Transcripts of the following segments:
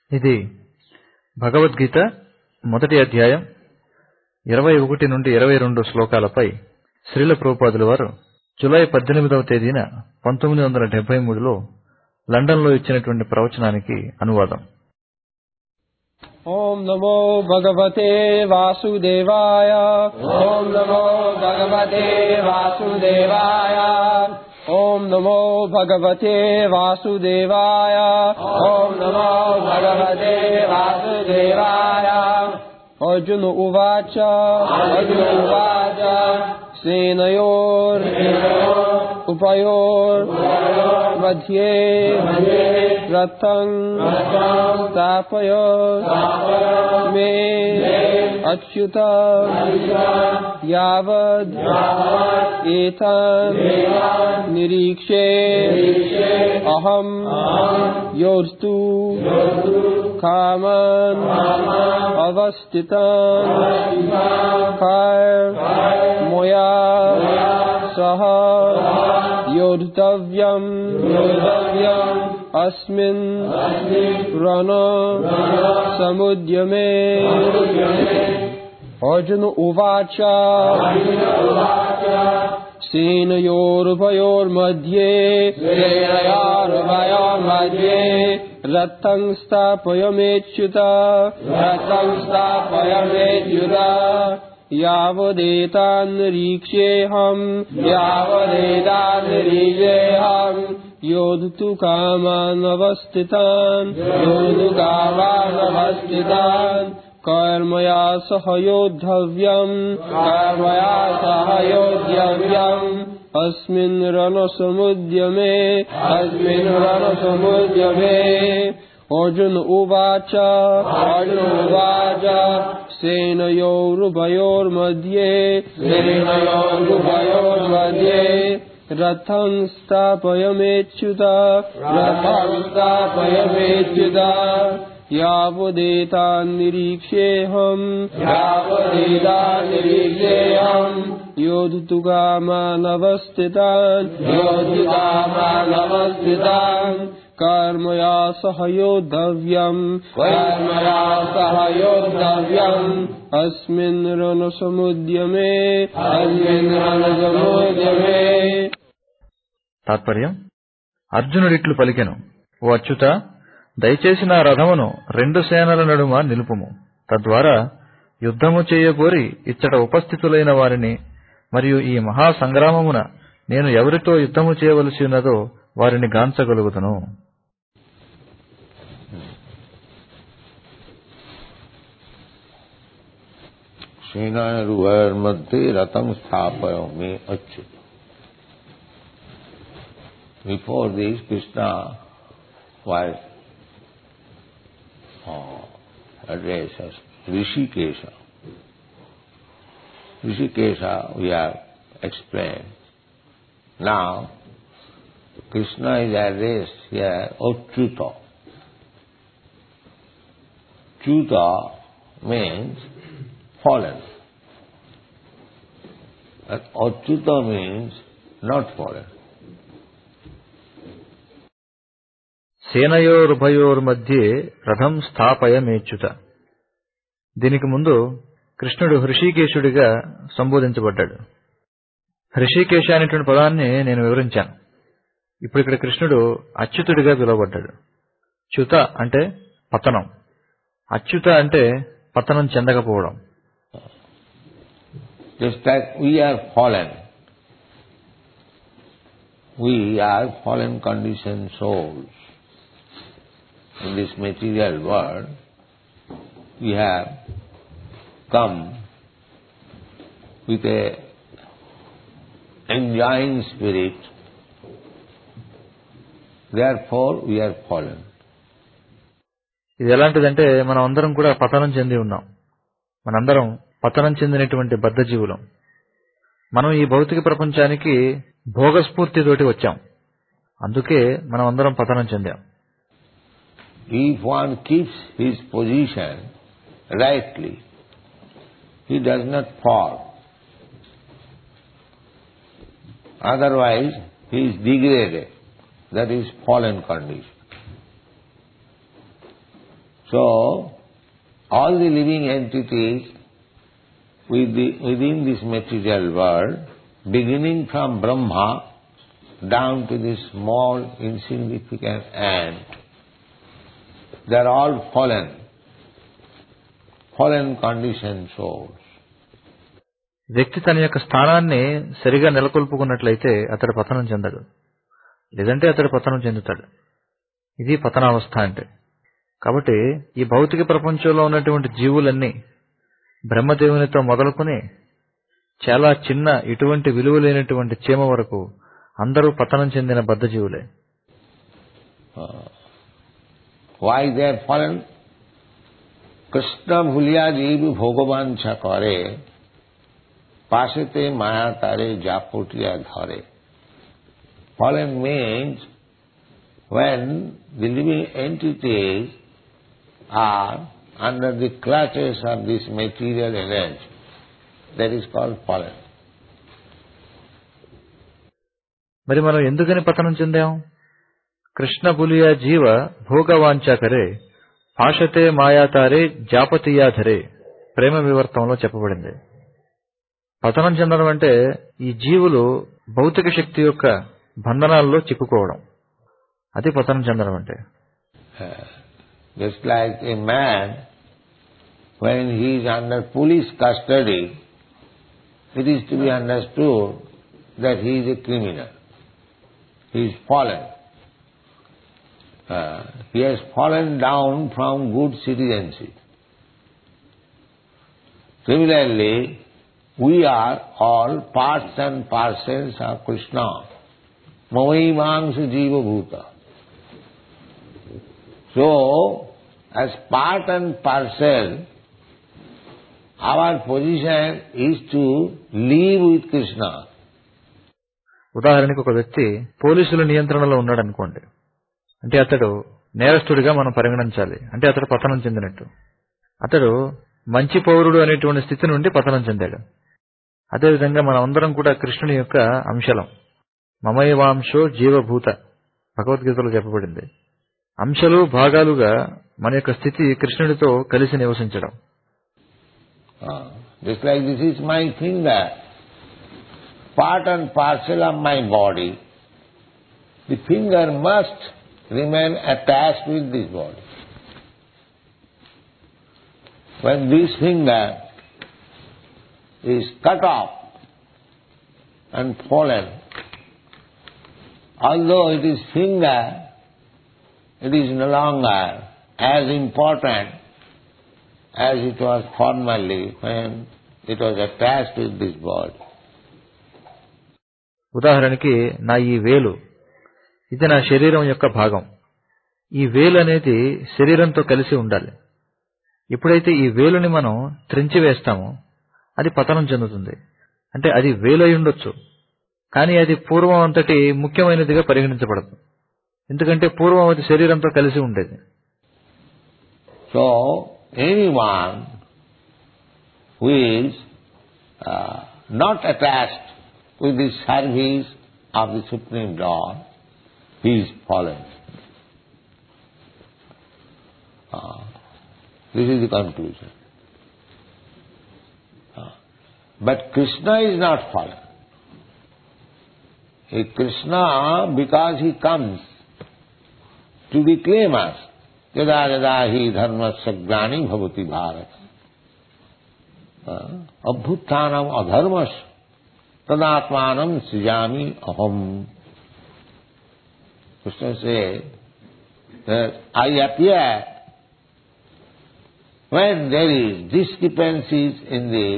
ఇది భగవద్గీత మొదటి అధ్యాయం 21 నుండి 22 శ్లోకాలపై శ్రీల ప్రభుపాదుల వారు జూలై 18వ తేదీన 1973లో లండన్లో ఇచ్చినటువంటి ప్రవచనానికి అనువాదం. ఓం నమో భగవతే వాసుదేవాయ. ఓం నమో భగవతే వాసుదేవాయ. ఓం నమో భగవతే వాసుదేవాయ. ఓం నమో భగవతే వాసుదేవాయ. అర్జున ఉవాచ. సేనయోర్ ఉభయోర్ మధ్యే రథం స్థాపయ మే అచ్యుత యావద్ ఏతాన్ నిరీక్షే అహం యోస్తు కామాన్ అవస్థితాన్ మయా సహ యోద్ధవ్యం అస్మిన్ రణ సముద్యమే. అర్జున ఉవాచ. సేనయోరుభయోర్मध्ये రథం స్థాపయమేచ్యుత. యావదేతాన్నిరీక్షేహం యోధుతు కామానవస్థితాన్ కర్మయా సహ యోద్ధవ్యం అస్మిన్ రణసముద్యమే. అర్జున ఉవాచ. సేనయోరుభయోర్मध्ये రథం స్థాపయమేచ్యుత. యావదేతాన్నిరీక్షేహం యోధుతు కామానవస్థితాన్ కర్మయా సహ యోద్ధవ్యం అస్మిన్ రణసముద్యమే. తాత్పర్యం: అర్జునుడిట్లు పలికెను, ఓ అచ్యుత, దయచేసి నా రథమును 2 సేనల నడుమ నిలుపుము. తద్వారా యుద్ధము చేయగోరి ఇచ్చట ఉపస్థితులైన వారిని మరియు ఈ మహాసంగ్రామమున నేను ఎవరితో యుద్ధము చేయవలసి ఉన్నదో వారిని గాంచగలుగుతును. సేనాయోర్मध्ये రథం స్థాపయామి Achyuta. Before this, Krishna was addressed as Rishikesha. Rishikesha we have explained. Now, Krishna is addressed here Achyuta. Achyuta means fallen. And Achyuta means not fallen. సేనయోరుభయోర్మధ్యే రథం స్థాపయమేచ్యుత. దీనికి ముందు కృష్ణుడు హృషికేశుడిగా సంబోధించబడ్డాడు. హృషికేశ అనేటువంటి పదాన్ని నేను వివరించాను. ఇప్పుడు ఇక్కడ కృష్ణుడు అచ్యుతుడిగా పిలువబడ్డాడు. చ్యుత అంటే పతనం, అచ్యుత అంటే పతనం చెందకపోవడం. Just like we are fallen conditioned souls. In this material world, we have come with a enjoying spirit. Therefore, we are fallen. ఇది ఎలాంటిదంటే మనం అందరం కూడా పతనం చెంది ఉన్నాం. మనందరం పతనం చెందినటువంటి బద్ధజీవులం. మనం ఈ భౌతిక ప్రపంచానికి భోగస్ఫూర్తితోటి వచ్చాం. అందుకే మనం అందరం పతనం చెందాం. If one keeps his position rightly, he does not fall. Otherwise, he is degraded. That is fallen condition. So, all the living entities within this material world, beginning from Brahma down to this small insignificant ant, they are all fallen conditioned souls. వ్యక్తి తన యొక్క స్థానాన్ని సరిగా నెలకొల్పుకున్నట్లయితే అతడు పతనం చెందడు, లేదంటే అతడు పతనం చెందుతాడు. ఇది పతనావస్థ అంటే. కాబట్టి ఈ భౌతిక ప్రపంచంలో ఉన్నటువంటి జీవులన్నీ బ్రహ్మదేవునితో మొదలుకొని చాలా చిన్న ఇటువంటి విలువ లేనటువంటి చీమ వరకు అందరూ పతనం చెందిన బద్ధజీవులే. Why they are fallen? Krishna bhuliya jeev bhogavancha kare, pasete maya tare japotiya dhare. Fallen means when the living entities are under the clutches of this material energy, that is called fallen. మరి మనం ఎందుకని పతనం చెందాం? కృష్ణ బులియ జీవ భోగవాంఛకరే పాశతే మాయాతారే జాపతీయాధరే ప్రేమ వివర్తంలో చెప్పబడింది. పతనం చెందడం అంటే ఈ జీవులు భౌతిక శక్తి యొక్క బంధనాల్లో చిక్కుకోవడం, అది పతనం చెందడం అంటే. Just like a man, when he is under police custody, it is to be understood that he is a criminal. He is fallen. He has fallen down from good citizenship. Similarly, we are all parts and parcels of Krishna. Mamaimangsa jiva bhuta. So, as part and parcel, our position is to live with Krishna. ఉదాహరణకు ఒక వ్యక్తి పోలీసుల నియంత్రణలో ఉన్నాడు అనుకోండి, అంటే అతడు నేరస్తుడిగా మనం పరిగణించాలి, అంటే అతడు పతనం చెందినట్టు. అతడు మంచి పౌరుడు అనేటువంటి స్థితి నుండి పతనం చెందాడు. అదేవిధంగా మనం అందరం కూడా కృష్ణుని యొక్క అంశలం. మమైవాంశో జీవభూత భగవద్గీతలో చెప్పబడింది. అంశాలు భాగాలుగా మన యొక్క స్థితి కృష్ణుడితో కలిసి నివసించడం. Just like this is my finger, part and parcel of my body. The finger must remain attached with this body. When this finger is cut off and fallen, although it is finger, it is no longer as important as it was formerly when it was attached with this body. ఉదాహరణకి నా ఈ వేలు, ఇది నా శరీరం యొక్క భాగం. ఈ వేలు అనేది శరీరంతో కలిసి ఉండాలి. ఎప్పుడైతే ఈ వేలుని మనం త్రెంచివేస్తామో అది పతనం చెందుతుంది. అంటే అది వేలై ఉండొచ్చు, కానీ అది పూర్వం అంతటి ముఖ్యమైనదిగా పరిగణించబడదు, ఎందుకంటే పూర్వం అది శరీరంతో కలిసి ఉండేది. So, anyone who is not attached with the service of the Supreme Lord, he is fallen. This is the conclusion. But Krishna is not fallen. Krishna, because he comes to reclaim us, yada yada hi dharmasya glani bhavati bharat, abhuttanam adharmasya tadatmanam srijami aham. Krishna says that I appear when there is discrepancies in the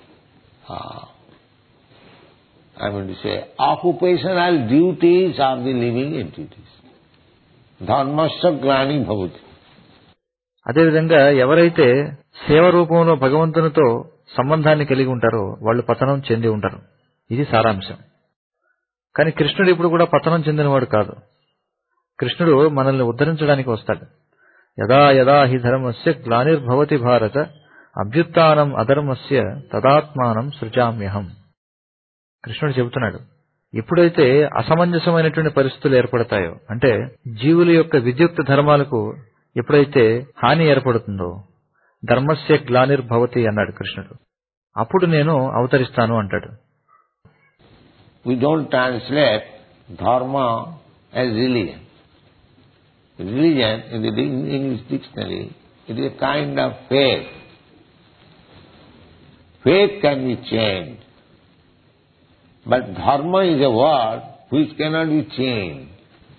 occupational duties of the living entities. Dharmasya glani bhavati. అదేవిధంగా ఎవరైతే సేవ రూపంలో భగవంతునితో సంబంధాన్ని కలిగి ఉంటారో వాళ్ళు పతనం చెంది ఉంటారు. ఇది సారాంశం. కానీ కృష్ణుడు ఇప్పుడు కూడా పతనం చెందినవాడు కాదు. కృష్ణుడు మనల్ని ఉద్ధరించడానికి వస్తాడు. యదా యదా హి ధర్మస్య గ్లానిర్భవతి భారత అభ్యుత్థానం అధర్మస్య తదాత్మానం సృజామ్యహం. కృష్ణుడు చెబుతున్నాడు, ఎప్పుడైతే అసమంజసమైనటువంటి పరిస్థితులు ఏర్పడతాయో, అంటే జీవుల యొక్క విద్యుక్త ధర్మాలకు ఎప్పుడైతే హాని ఏర్పడుతుందో ధర్మస్య గ్లానిర్భవతి అన్నాడు కృష్ణుడు. అప్పుడు నేను అవతరిస్తాను అంటాడు. We don't translate dharma as religion. Religion in the English dictionary, it is a kind of faith. Faith can be changed. But dharma is a word which cannot be changed.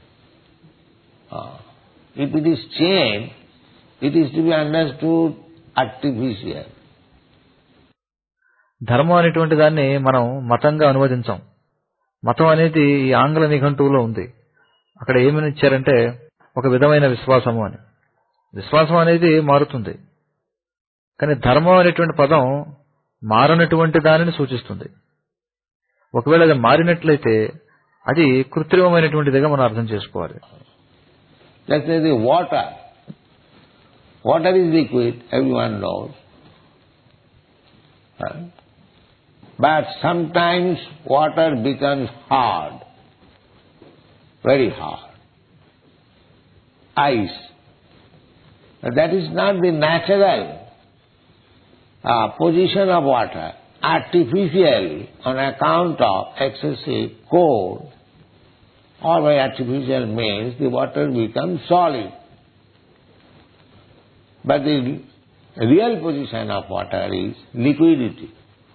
If it is changed, it is to be understood artificial. ధర్మం అనేటువంటి దాన్ని మనం మతంగా అనువదించాం. మతం అనేది ఈ ఆంగ్ల నిఘంటువులో ఉంది. అక్కడ ఏమని ఇచ్చారంటే ఒక విధమైన విశ్వాసము అని. విశ్వాసం అనేది మారుతుంది, కానీ ధర్మం అనేటువంటి పదం మారనటువంటి దానిని సూచిస్తుంది. ఒకవేళ అది మారినట్లయితే అది కృత్రిమమైనటువంటిదిగా మనం అర్థం చేసుకోవాలి. Let's say the water. Water is liquid, everyone knows. But sometimes water becomes hard, very hard. Ice. That is not the natural position of water. Artificially, on account of excessive cold, or by artificial means, the water becomes solid. But the real position of water is liquidity.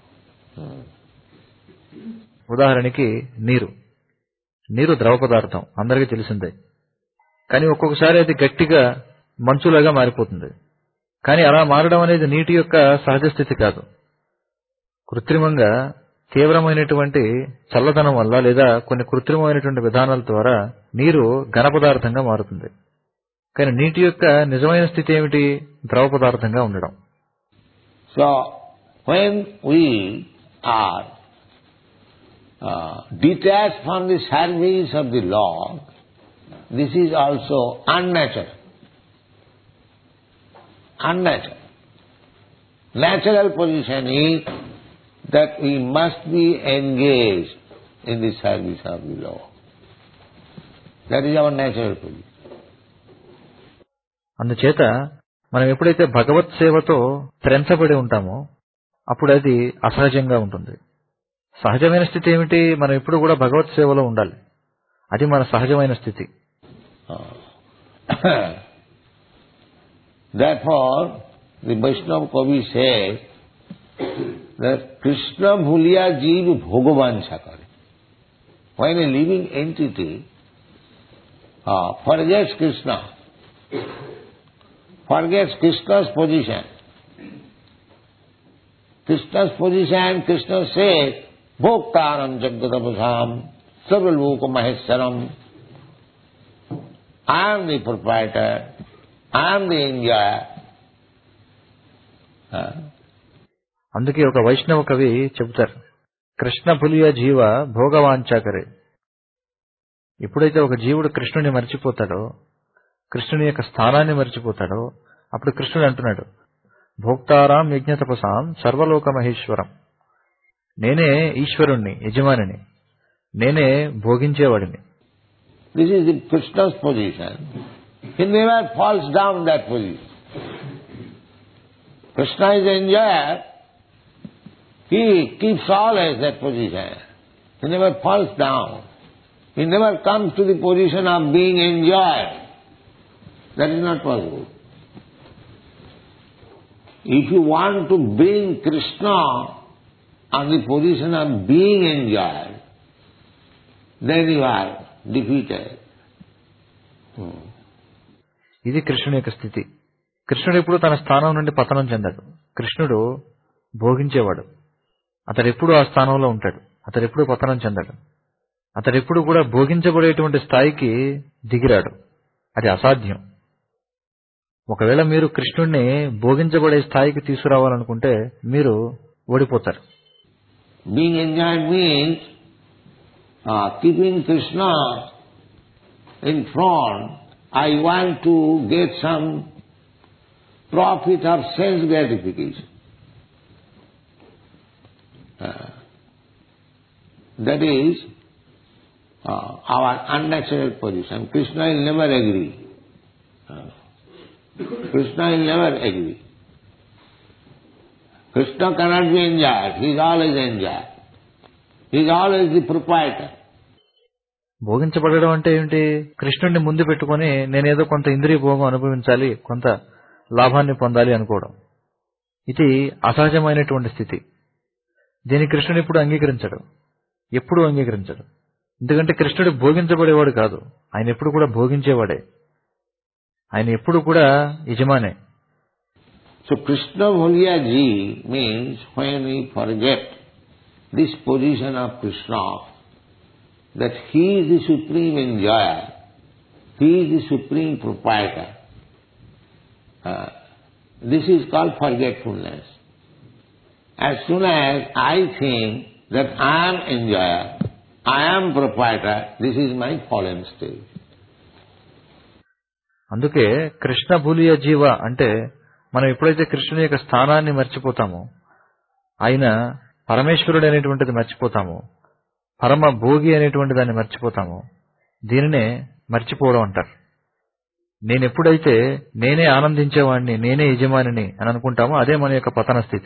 ఉదాహరణకి నీరు ద్రవ పదార్థం అందరికీ తెలిసిందే. కానీ ఒక్కొక్కసారి అది గట్టిగా మంచులాగా మారిపోతుంది. కానీ అలా మారడం అనేది నీటి యొక్క సహజ స్థితి కాదు. కృత్రిమంగా తీవ్రమైనటువంటి చల్లదనం వల్ల లేదా కొన్ని కృత్రిమమైనటువంటి విధానాల ద్వారా నీరు ఘన పదార్థంగా మారుతుంది. కానీ నీటి యొక్క నిజమైన స్థితి ఏమిటి? ద్రవ పదార్థంగా ఉండడం. So, when we are detached from the service of the Lord, this is also unnatural. Unnatural. Natural position is that we must be engaged in the service of the Lord. That is our natural position. అందుచేత మనం ఎప్పుడైతే భగవత్ సేవతో త్రెంచబడి ఉంటామో అప్పుడు అది అసహజంగా ఉంటుంది. సహజమైన స్థితి ఏమిటి? మనం ఎప్పుడు కూడా భగవత్ సేవలో ఉండాలి. అది మన సహజమైన స్థితి. Therefore, the Vaishnava Kavi says that Krishna bhuliya jeev bhogavansha kare. When a living entity forgets Krishna, forgets Krishna's position, Krishna says, Bhoktaram Jagadabhasam Sarvaloka Maheswaram. I am the proprietor, I am the enjoyer. అందుకే ఒక వైష్ణవ కవి చెబుతారు, కృష్ణ భులియ జీవ భోగవాంఛాకరే. ఎప్పుడైతే ఒక జీవుడు కృష్ణుని మర్చిపోతాడో, కృష్ణుని యొక్క స్థానాన్ని మర్చిపోతాడో, అప్పుడు కృష్ణుడు అంటున్నాడు, భోక్తారాం యజ్ఞతపసాం సర్వలోక మహేశ్వరం. నేనే ఈశ్వరుణ్ణి, యజమానిని, నేనే భోగించేవాడిని. This is the Krishna's position. He never falls down that position. Krishna is enjoyer. He keeps always that position. He never falls down. He never comes to the position of being enjoyed. That is not possible. If you want to bring Krishna on the position of being enjoyed, then you are defeated. ఇది కృష్ణుని యొక్క స్థితి. కృష్ణుడు ఎప్పుడు తన స్థానం నుండి పతనం చెందాడు. కృష్ణుడు భోగించేవాడు. అతడెప్పుడు ఆ స్థానంలో ఉంటాడు. అతడెప్పుడు పతనం చెందాడు. అతడెప్పుడు కూడా భోగించబడేటువంటి స్థాయికి దిగిరాడు. అది అసాధ్యం. ఒకవేళ మీరు కృష్ణుడిని భోగించబడే స్థాయికి తీసుకురావాలనుకుంటే మీరు ఓడిపోతారు. Being enjoyed means keeping Krishna in front. I want to get some profit of sense gratification. That is our unnatural position. Krishna will never agree. Krishna will never agree. Krishna cannot be enjoyed. He is always enjoyed. He is always the proprietor. భోగించబడడం అంటే ఏంటి? కృష్ణుడిని ముందు పెట్టుకుని నేనేదో కొంత ఇంద్రియ భోగం అనుభవించాలి, కొంత లాభాన్ని పొందాలి అనుకోవడం. ఇది అసహజమైనటువంటి స్థితి. దీన్ని కృష్ణుడు ఎప్పుడు అంగీకరించడు, ఎప్పుడూ అంగీకరించడు. ఎందుకంటే కృష్ణుడు భోగించబడేవాడు కాదు, ఆయన ఎప్పుడు కూడా భోగించేవాడే, ఆయన ఎప్పుడు కూడా యజమానే. So Krishna Bholiya Ji means when we forget this position of Krishna, that he is the supreme enjoyer, he is the supreme proprietor. This is called forgetfulness. As soon as I think that I am enjoyer, I am proprietor, this is my fallen state. అందుకే కృష్ణ భూలియ జీవ అంటే మనం ఎప్పుడైతే కృష్ణుని యొక్క స్థానాన్ని మర్చిపోతామో, ఆయన పరమేశ్వరుడు అనేటువంటిది మర్చిపోతామో, పరమ భోగి అనేటువంటి దాన్ని మర్చిపోతామో, దీనినే మర్చిపోవడం అంటారు. నేనెప్పుడైతే నేనే ఆనందించేవాడిని, నేనే యజమానిని అని అనుకుంటామో అదే మన యొక్క పతన స్థితి.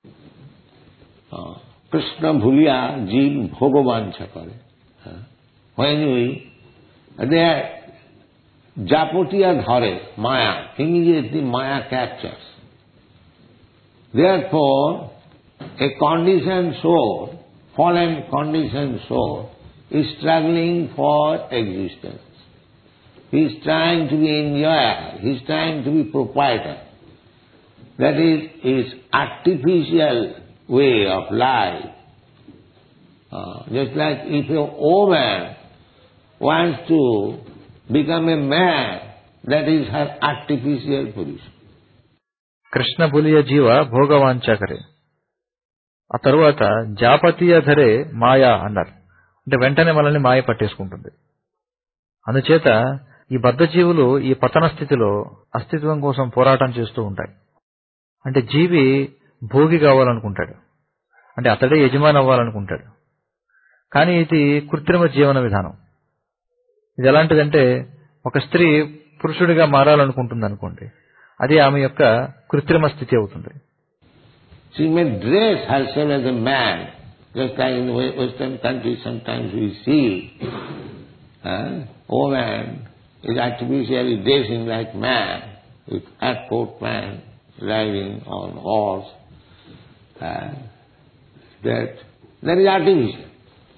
కృష్ణ భూలియా జీవ్ భోగవాంఛ करे. When we there Japotiya dhare Maya, immediately Maya captures. Therefore, a conditioned soul, fallen conditioned soul, is struggling for existence. He is trying to be enjoyer, he is trying to be proprietor. That is his artificial way of life. Just like if a woman wants to become a man, that is her artificial position. Krishna భూలియ జీవ భోగవాంఛకరే. ఆ తరువాత జాపతీయ ధరే మాయా అన్నారు. అంటే వెంటనే మనల్ని మాయ పట్టేసుకుంటుంది. అందుచేత ఈ బద్ధ జీవులు ఈ పతన స్థితిలో అస్తిత్వం కోసం పోరాటం చేస్తూ ఉంటాయి. అంటే జీవి భోగి కావాలనుకుంటాడు, అంటే అతడే యజమాని అవ్వాలనుకుంటాడు. కానీ ఇది కృత్రిమ జీవన విధానం. ఇది ఎలాంటిదంటే ఒక స్త్రీ పురుషుడిగా మారాలనుకుంటుంది అనుకోండి, అది ఆమె యొక్క కృత్రిమ స్థితి అవుతుంది. She may dress herself as a man, just like in the Western countries sometimes we see woman is artificially dressing like man with hat coat pant, riding on horse. That is artificial.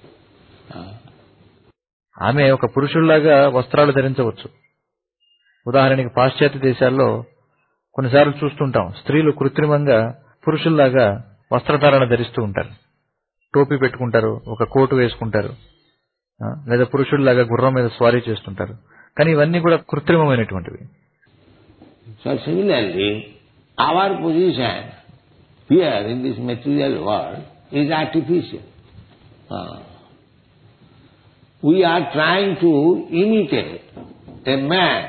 ఆమె ఒక పురుషుల్లాగా వస్త్రాలు ధరించవచ్చు. ఉదాహరణకి పాశ్చాత్య దేశాల్లో కొన్నిసార్లు చూస్తుంటాం, స్త్రీలు కృత్రిమంగా పురుషుల్లాగా వస్త్రధారణ ధరిస్తూ ఉంటారు. టోపీ పెట్టుకుంటారు, ఒక కోటు వేసుకుంటారు, లేదా పురుషుల్లాగా గుర్రం మీద స్వారీ చేస్తుంటారు. కానీ ఇవన్నీ కూడా కృత్రిమమైనటువంటివి. So similarly, our position here in this material world is artificial. We are trying to imitate a man.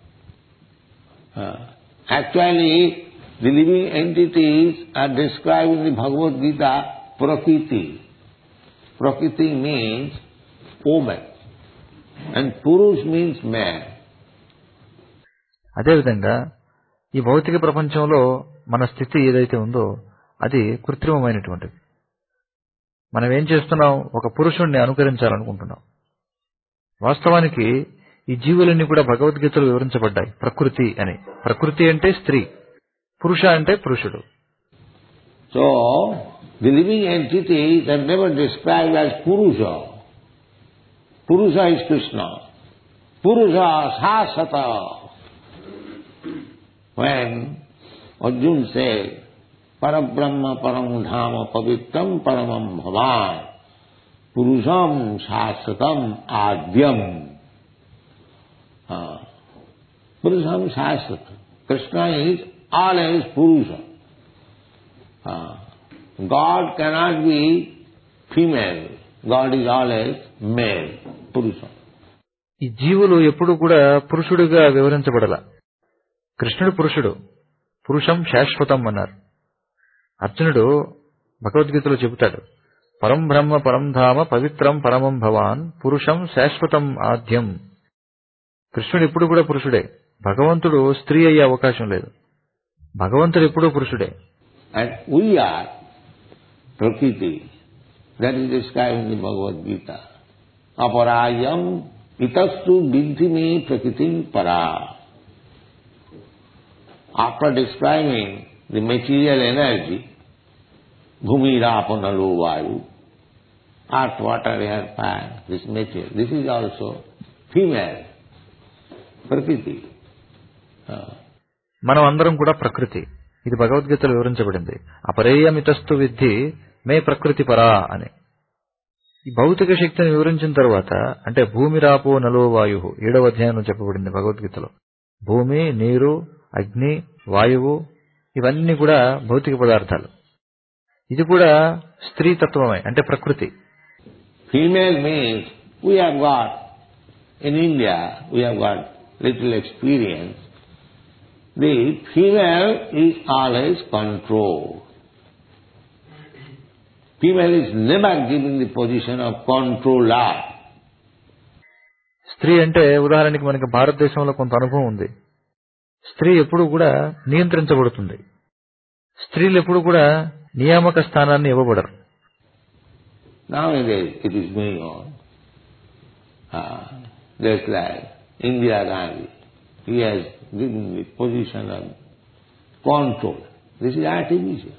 Actually, the living entities are described in the Bhagavad Gita Prakriti. Prakriti means woman and Purush means man. అదేవిధంగా ఈ భౌతిక ప్రపంచంలో మన స్థితి ఏదైతే ఉందో అది కృత్రిమమైనటువంటిది. మనం ఏం చేస్తున్నాం? ఒక పురుషుణ్ణి అనుకరించాలనుకుంటున్నాం. వాస్తవానికి ఈ జీవులన్నీ కూడా భగవద్గీతలో వివరించబడ్డాయి ప్రకృతి అని. ప్రకృతి అంటే స్త్రీ, పురుష అంటే పురుషుడు. So, the living entities are never described as Purusha. Purusha is Krishna. Purusha sasata. When Arjuna said, Parabrahma param dhama pavitram paramam bhavan Purusham shasatam adyam. Purusham shasatam. Krishna is always Purusha. God cannot be female. God is always male. Purusha. ఈ జీవులు ఎప్పుడు కూడా పురుషుడిగా వివరించబడాల. కృష్ణుడు పురుషుడు, పురుషం శాశ్వతం అన్నారు. అర్జునుడు భగవద్గీతలో చెబుతాడు, పరం బ్రహ్మ పరం ధామ పవిత్రం పరమం భవాన్ పురుషం శాశ్వతం ఆద్యం. కృష్ణుడు ఇప్పుడు కూడా పురుషుడే, భగవంతుడు స్త్రీ అయ్యే అవకాశం లేదు. భగవంతుడు ఎప్పుడూ పురుషుడే. And we are Prakriti. That is described in the Bhagavad Gita. Aparayam itastu vidhi me prakritim para. After describing the material energy, bhumi, rapo, nalo, vayu, earth, water, air, fire, this material, this is also female, Prakriti. మనం అందరం కూడా ప్రకృతి. ఇది భగవద్గీతలో వివరించబడింది. అపరేయమితస్తు విద్ధి మే ప్రకృతి పరా అని. ఈ భౌతిక శక్తిని వివరించిన తర్వాత, అంటే భూమి, రాపో, నలో, వాయు 7వ అధ్యాయంలో చెప్పబడింది భగవద్గీతలో. భూమి, నీరు, అగ్ని, వాయువు ఇవన్నీ కూడా భౌతిక పదార్థాలు. ఇది కూడా స్త్రీ తత్వమే, అంటే ప్రకృతి. Female means we have got, in India, we have got little experience. The female is always controlled. Female is never given the position of controller. స్త్రీ అంటే ఉదాహరణకి మనకి భారతదేశంలో కొంత అనుభవం ఉంది. స్త్రీ ఎప్పుడూ కూడా నియంత్రించబడుతుంది. స్త్రీలు ఎప్పుడు కూడా నియామక స్థానాన్ని ఇవ్వబడరు. Nowadays it is going on. Just like Indira Gandhi, he has given the position of control. This is artificial.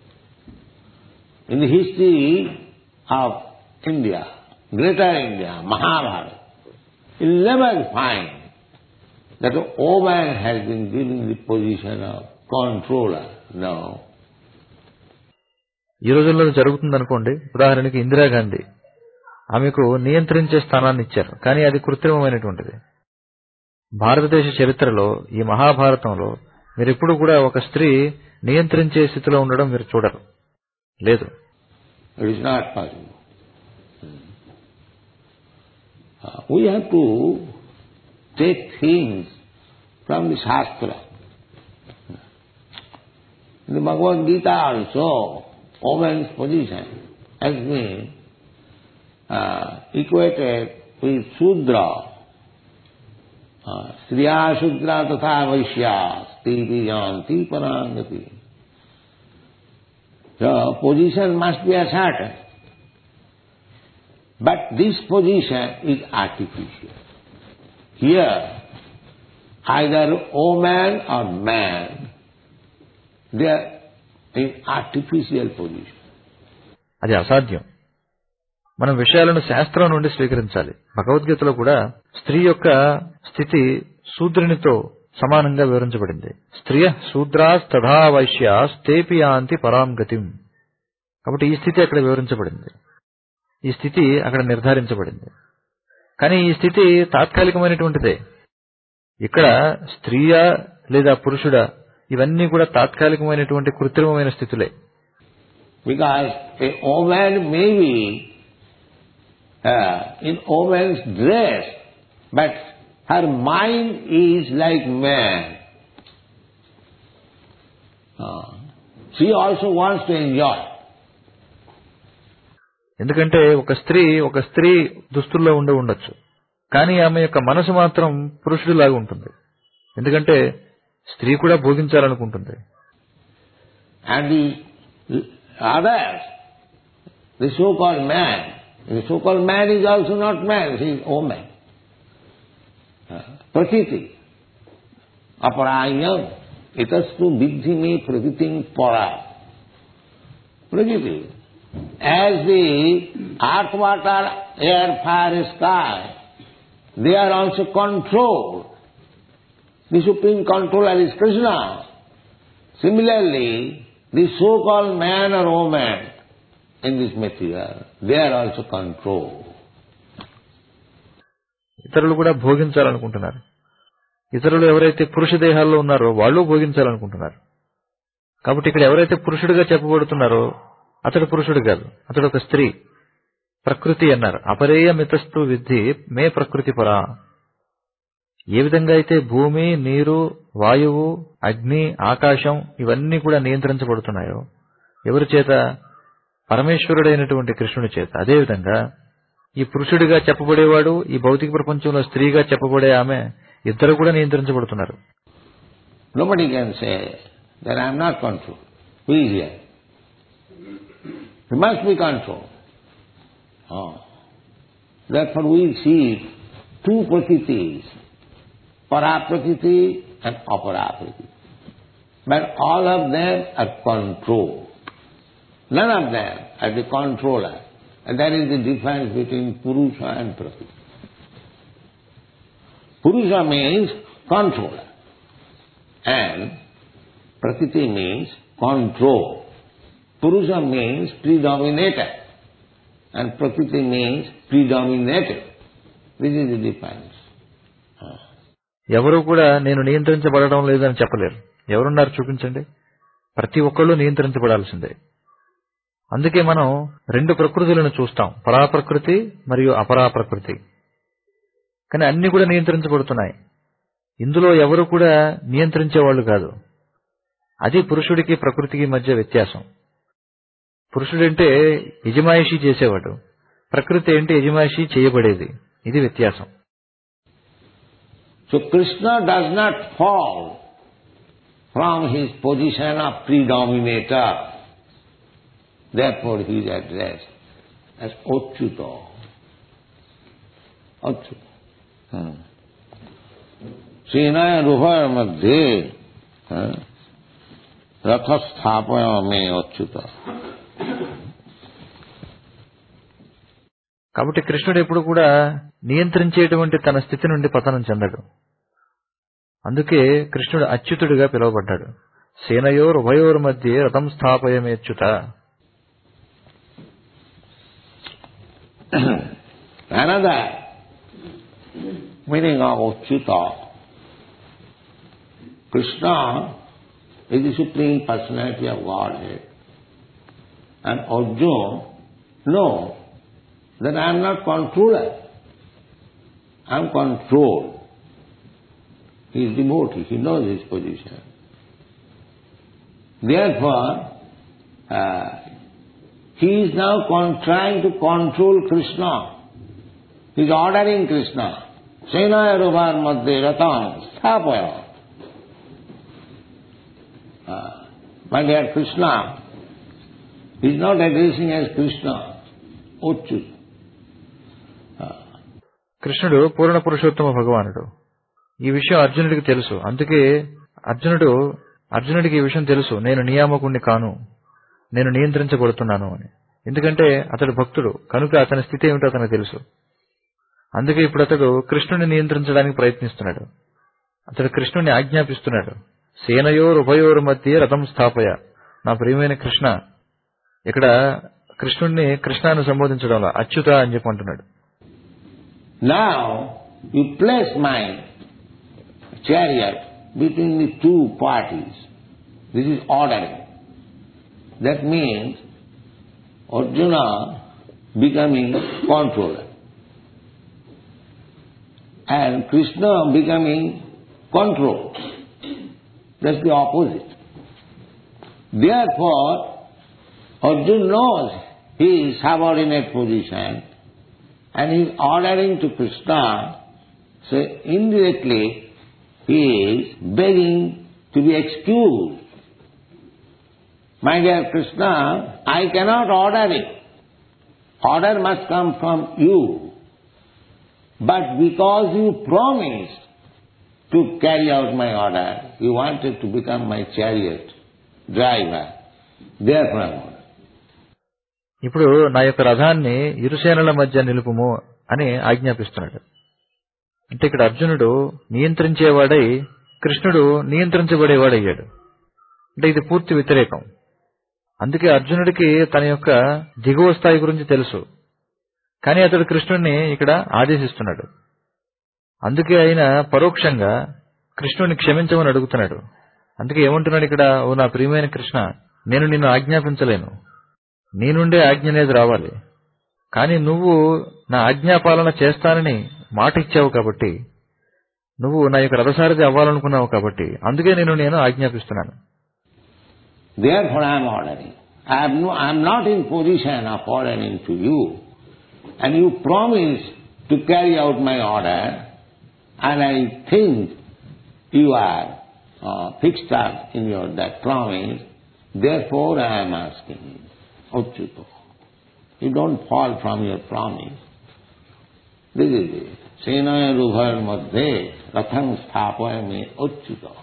In the history of India, greater India, Mahabharata, you'll never find that a woman has been given the position of controller. No. ఈ రోజుల్లో జరుగుతుందనుకోండి. ఉదాహరణకి ఇందిరాగాంధీ, ఆమెకు నియంత్రించే స్థానాన్ని ఇచ్చారు, కానీ అది కృత్రిమమైనటువంటిది. భారతదేశ చరిత్రలో ఈ మహాభారతంలో మీరు ఎప్పుడు కూడా ఒక స్త్రీ నియంత్రించే స్థితిలో ఉండడం మీరు చూడరు. లేదు. It is not possible. We have to take things from the Shastra. In the Bhagavad Gita also, woman's position has been equated with Shudra. Striya Shudra tatha Vaishya Stipi Janti Parangati. The position must be a certain. But this position is artificial. Here, either woman or man, they are in artificial position. అది అసాధ్యం. మనం విషయాలను శాస్త్రం నుండి స్వీకరించాలి. భగవద్గీతలో కూడా స్త్రీ యొక్క స్థితి శూద్రునితో సమానంగా వివరించబడింది. స్త్రియ శూద్రాస్ తథా వైశ్యాస్ తేపి యాంతి పరాం గతిం. కాబట్టి ఈ స్థితి అక్కడ వివరించబడింది. ఈ స్థితి అక్కడ నిర్ధారించబడింది. కానీ ఈ స్థితి తాత్కాలికమైనటువంటిదే. ఇక్కడ స్త్రీయా లేదా పురుషుడా ఇవన్నీ కూడా తాత్కాలికమైనటువంటి కృత్రిమమైన స్థితులే. Because a woman may be in woman's dress, but her mind is like man. She also wants to enjoy. ఎందుకంటే ఒక స్త్రీ దుస్తుల్లో ఉండొచ్చు, కానీ ఆమె యొక్క మనసు మాత్రం పురుషుడిలాగా ఉంటుంది. ఎందుకంటే స్త్రీ కూడా భోగించాలనుకుంటుంది. And the others, the so-called man is also not man, he is woman. Prakriti. Aparayam itastu vidhi me prakritim para. Prakriti. As the earth, water, air, fire, sky, they are also controlled. The supreme controller is Krishna. Similarly, the so-called man or woman in this material, they are also controlled. ఇతరులు కూడా భోగించాలనుకుంటున్నారు. ఇతరులు ఎవరైతే పురుష దేహాల్లో ఉన్నారో వాళ్ళు భోగించాలనుకుంటున్నారు. కాబట్టి ఇక్కడ ఎవరైతే పురుషుడిగా చెప్పబడుతున్నారో అతడు పురుషుడు కాదు, అతడు ఒక స్త్రీ. ప్రకృతి అన్నారు. అపరేయమితస్తు విద్ధి మే ప్రకృతి పరా. ఏ విధంగా అయితే భూమి, నీరు, వాయువు, అగ్ని, ఆకాశం ఇవన్నీ కూడా నియంత్రించబడుతున్నాయో ఎవరి చేత? పరమేశ్వరుడైనటువంటి కృష్ణుడి చేత. అదేవిధంగా ఈ పురుషుడిగా చెప్పబడేవాడు, ఈ భౌతిక ప్రపంచంలో స్త్రీగా చెప్పబడే ఆమె ఇద్దరు కూడా నియంత్రించబడుతున్నారు. Nobody can say that I am not controlled. Who is here? He must be controlled. Oh. Therefore we see two prakritis, para-prakriti and apara-prakriti. But all of them are controlled. None of them are the controller. And that is the difference between Purusha and Prakriti. Purusha means controller. And Prakriti means control. Purusha means predominator. And Prakriti means predominated. This is the difference. ఎవరు కూడా నేను నియంత్రించబడడం లేదని చెప్పలేరు. ఎవరున్నారు చూపించండి. ప్రతి ఒక్కళ్ళు నియంత్రించబడాల్సిందే. అందుకే మనం రెండు ప్రకృతులను చూస్తాం, పరాప్రకృతి మరియు అపరాప్రకృతి. కానీ అన్ని కూడా నియంత్రించబడుతున్నాయి. ఇందులో ఎవరు కూడా నియంత్రించేవాళ్లు కాదు. అది పురుషుడికి ప్రకృతికి మధ్య వ్యత్యాసం. పురుషుడంటే యజమాయిషీ చేసేవాడు, ప్రకృతి అంటే యజమాయిషీ చేయబడేది. ఇది వ్యత్యాసం. So Krishna does not fall from his position of predominator. Therefore he is addressed as Achyuta. Achyuta. Senaya Ruhaya Madhye Ratha Sthapaya Me Achyuta. కాబట్టి కృష్ణుడు ఎప్పుడు కూడా నియంత్రించేటువంటి తన స్థితి నుండి పతనం చెందడు. అందుకే కృష్ణుడు అచ్యుతుడిగా పిలువబడ్డాడు. సేనయోర్ ఉభయోర్ మధ్య రథం స్థాపయమేచ్యుత. Another meaning of Achyuta, Krishna is the Supreme Personality of Godhead. And Arjuna knows that I am not controller. I am controlled. He is devotee. He knows his position. Therefore, he is now trying to control Krishna. He is ordering Krishna. Senaya Rubar Madhye Ratam Sthapaya. My dear Krishna, he is not addressing as Krishna. Achyuta. కృష్ణుడు పూర్ణ పురుషోత్తమ భగవానుడు. ఈ విషయం అర్జునుడికి తెలుసు. అందుకే అర్జునుడికి ఈ విషయం తెలుసు, నేను నియామకుణ్ణి కాను, నేను నియంత్రించబడుతున్నాను అని. ఎందుకంటే అతడు భక్తుడు కనుక అతని స్థితి ఏమిటో అతనికి తెలుసు. అందుకే ఇప్పుడు అతడు కృష్ణుడిని నియంత్రించడానికి ప్రయత్నిస్తున్నాడు. అతడు కృష్ణుడిని ఆజ్ఞాపిస్తున్నాడు. సేనయోర్ ఉభయోర్ మధ్య రథం స్థాపయ. నా ప్రియమైన కృష్ణ. ఇక్కడ కృష్ణుడిని కృష్ణాన్ని సంబోధించడంలో అచ్యుత అని చెప్పి అంటున్నాడు. Now you place my chariot between the two parties. This is ordering. That means Arjuna becoming controller and Krishna becoming controlled. That's the opposite. Therefore, Arjuna knows his subordinate position and he is ordering to Krishna, so indirectly he is begging to be excused. My dear Krishna, I cannot order it. Order must come from you. But because you promised to carry out my order, you wanted to become my chariot driver. Therefore I am ordering. ఇప్పుడు నా యొక్క రథాన్ని ఇరుసేనల మధ్య నిలుపుము అని ఆజ్ఞాపిస్తున్నాడు. అంటే ఇక్కడ అర్జునుడు నియంత్రించేవాడై కృష్ణుడు నియంత్రించబడేవాడయ్యాడు. అంటే ఇది పూర్తి వ్యతిరేకం. అందుకే అర్జునుడికి తన యొక్క దిగువ స్థాయి గురించి తెలుసు, కానీ అతడు కృష్ణుడిని ఇక్కడ ఆదేశిస్తున్నాడు. అందుకే ఆయన పరోక్షంగా కృష్ణుడిని క్షమించమని అడుగుతున్నాడు. అందుకే ఏమంటున్నాడు ఇక్కడ, ఓ నా ప్రియమైన కృష్ణ, నేను నిన్ను ఆజ్ఞాపించలేను, నీ నుండే ఆజ్ఞ అనేది రావాలి. కానీ నువ్వు నా ఆజ్ఞాపాలన చేస్తానని మాట ఇచ్చావు కాబట్టి, నువ్వు నా యొక్క రథసారథి అవ్వాలనుకున్నావు కాబట్టి, అందుకే నేను ఆజ్ఞాపిస్తున్నాను. Therefore I am ordering. I am not in position of ordering to you. And you promise to carry out my order. and I think you are fixed up in your that promise, therefore I am asking you, Achyuta. You don't fall from your promise. This is it. Senaya rubhar madhye ratham sthapayame Achyuta.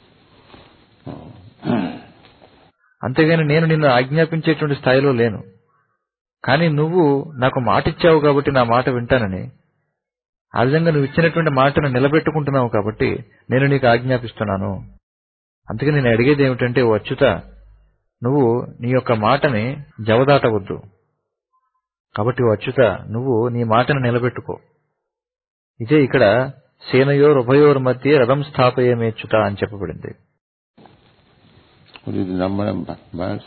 అంతేగాని నేను నిన్ను ఆజ్ఞాపించేటువంటి స్థాయిలో లేను. కానీ నువ్వు నాకు మాట ఇచ్చావు కాబట్టి నా మాట వింటానని, ఆ విధంగా నువ్వు ఇచ్చినటువంటి మాటను నిలబెట్టుకుంటున్నావు కాబట్టి నేను నీకు ఆజ్ఞాపిస్తున్నాను. అందుకే నేను అడిగేది ఏమిటంటే, ఓ అచ్యుత, నువ్వు నీ యొక్క మాటని జవదాటవద్దు. కాబట్టి ఓ అచ్యుత, నువ్వు నీ మాటను నిలబెట్టుకో. ఇదే ఇక్కడ సేనయోర్ ఉభయోర్ మధ్య రథం స్థాపయమేచ్యుత అని చెప్పబడింది. What is the number of verse?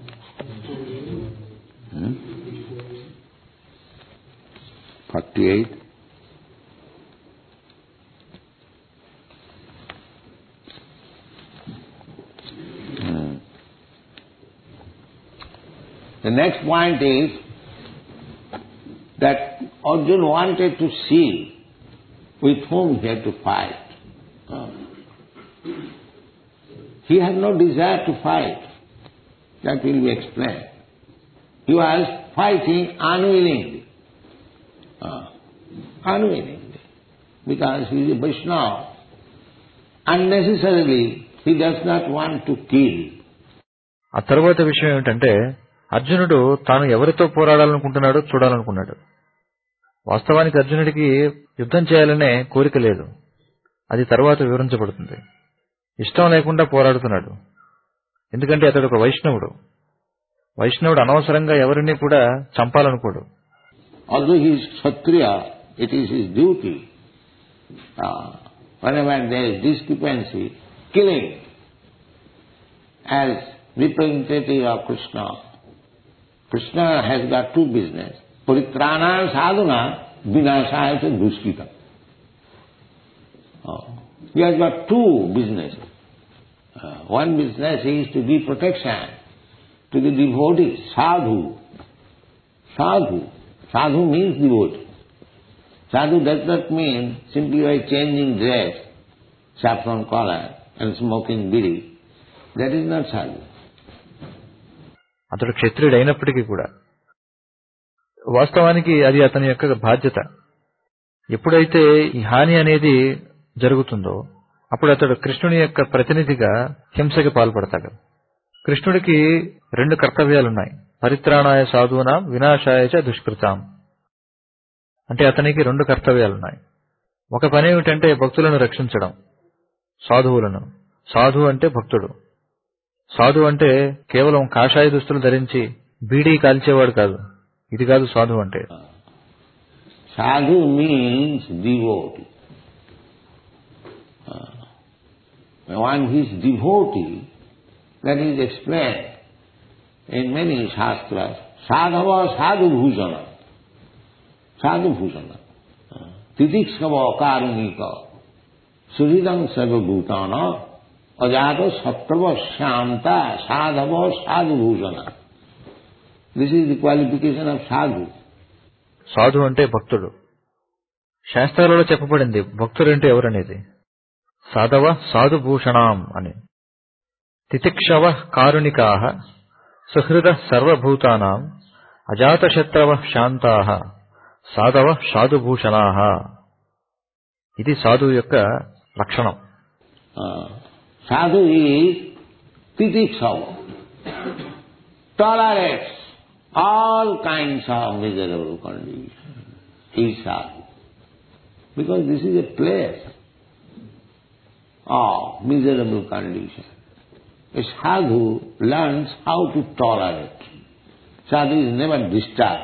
48. The next point is that Arjuna wanted to see with whom he had to fight. He had no desire to fight. That will be explained. He was fighting unwillingly. Unwillingly. Because he is a Vaishnava. Unnecessarily, he does not want to kill. ఆ తర్వాత విషయం ఏమిటంటే, అర్జునుడు తాను ఎవరితో పోరాడాలనుకుంటున్నాడో చూడాలనుకున్నాడు. వాస్తవానికి అర్జునుడికి యుద్ధం చేయాలనే కోరిక లేదు. అది తర్వాత వివరించబడుతుంది. ఇష్టం లేకుండా పోరాడుతున్నాడు. ఎందుకంటే అతడు ఒక వైష్ణవుడు. వైష్ణవుడు అనవసరంగా ఎవరిని కూడా చంపాలనుకోడు. Although he is Kshatriya, it is his duty. Whenever there is discrepancy, killing as representative of Krishna. Krishna has got two business. Paritrana sadhana vinashaya cha duskita. He has got two businesses. One business is to give protection to the devotee, sadhu. Sadhu. Sadhu means devotee. Sadhu does not mean simply by changing dress, saffron collar and smoking bidi. That is not sadhu. అతడు క్షత్రియుడు అయినప్పటికీ కూడా వాస్తవానికి అది అతని యొక్క బాధ్యత. ఎప్పుడైతే ఈ హాని అనేది జరుగుతుందో అప్పుడు అతడు కృష్ణుని యొక్క ప్రతినిధిగా హింసకి పాల్పడతాడు. కృష్ణుడికి రెండు కర్తవ్యాలున్నాయి. పరిత్రాణాయ సాధూనాం వినాశాయ చ దుష్కృతాం. అంటే అతనికి రెండు కర్తవ్యాలున్నాయి. ఒక పని ఏమిటంటే భక్తులను రక్షించడం, సాధువులను. సాధు అంటే భక్తుడు. సాధు అంటే కేవలం కాషాయ దుస్తులు ధరించి బీడీ కాల్చేవాడు కాదు. ఇది కాదు సాధు అంటే. Sadhu means devotee. One who is devotee, that is explained in many shastras. Sadhava sadhu bhujana. Sadhu bhujana. Titikshava karunika. Suridam sarva bhutana. Ajata sattva shanta sadhava sadhu bhujana. This is the qualification of sadhu. సాధు అంటే భక్తుడు. శాస్త్రాలలో చెప్పబడింది భక్తుడంటే ఎవరనేది. సాధవ సాధుభూషణాం అని. తితిక్షవ కారుణికాః సుహృద సర్వభూతానాం అజాతశత్రవ శాంతాః సాధవ సాధుభూషణాః. ఇది సాధువు యొక్క లక్షణం. Sadhu is titikshava, tolerates all kinds of miserable conditions. He is sadhu. Because this is a place of miserable conditions. A sadhu learns how to tolerate. Sadhu is never disturbed.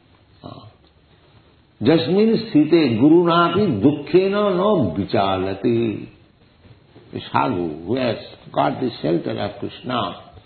Jasmin site gurunapi dukkhena no vichalati. A sadhu who has got the shelter of Krishna,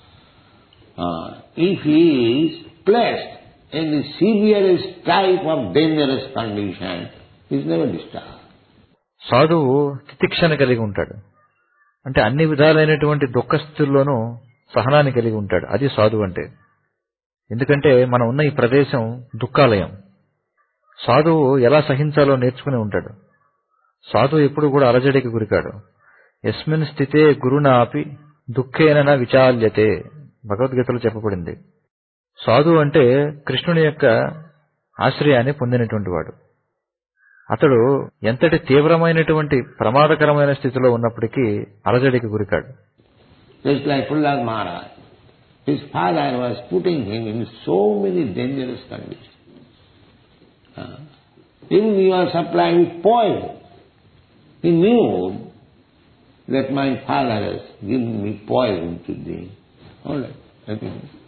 if he is placed in the severest type of dangerous condition, he is never disturbed. సాధువు తితిక్షణ కలిగి ఉంటాడు. అంటే అన్ని విధాలైనటువంటి దుఃఖ స్థితుల్లోనూ సహనాన్ని కలిగి ఉంటాడు. అది సాధువు అంటే. ఎందుకంటే మనం ఉన్న ఈ ప్రదేశం దుఃఖాలయం. సాధువు ఎలా సహించాలో నేర్చుకుని ఉంటాడు. సాధువు ఎప్పుడు కూడా అలజడికి గురికాడు. యస్మిన్ స్థితే గురునాపి దుఃఖేన న విచాల్యతే భగవద్గీతలో చెప్పబడింది. సాధువు అంటే కృష్ణుని యొక్క ఆశ్రయాన్ని పొందినటువంటి వాడు. అతడు ఎంతటి తీవ్రమైనటువంటి ప్రమాదకరమైన స్థితిలో ఉన్నప్పటికీ అలజడికి గురికాడు. Just like Prahlad Maharaj, his father was putting him in so many dangerous conditions. Even he was supplied with poison. He knew that my father has given me poison to drink. All right, let me know.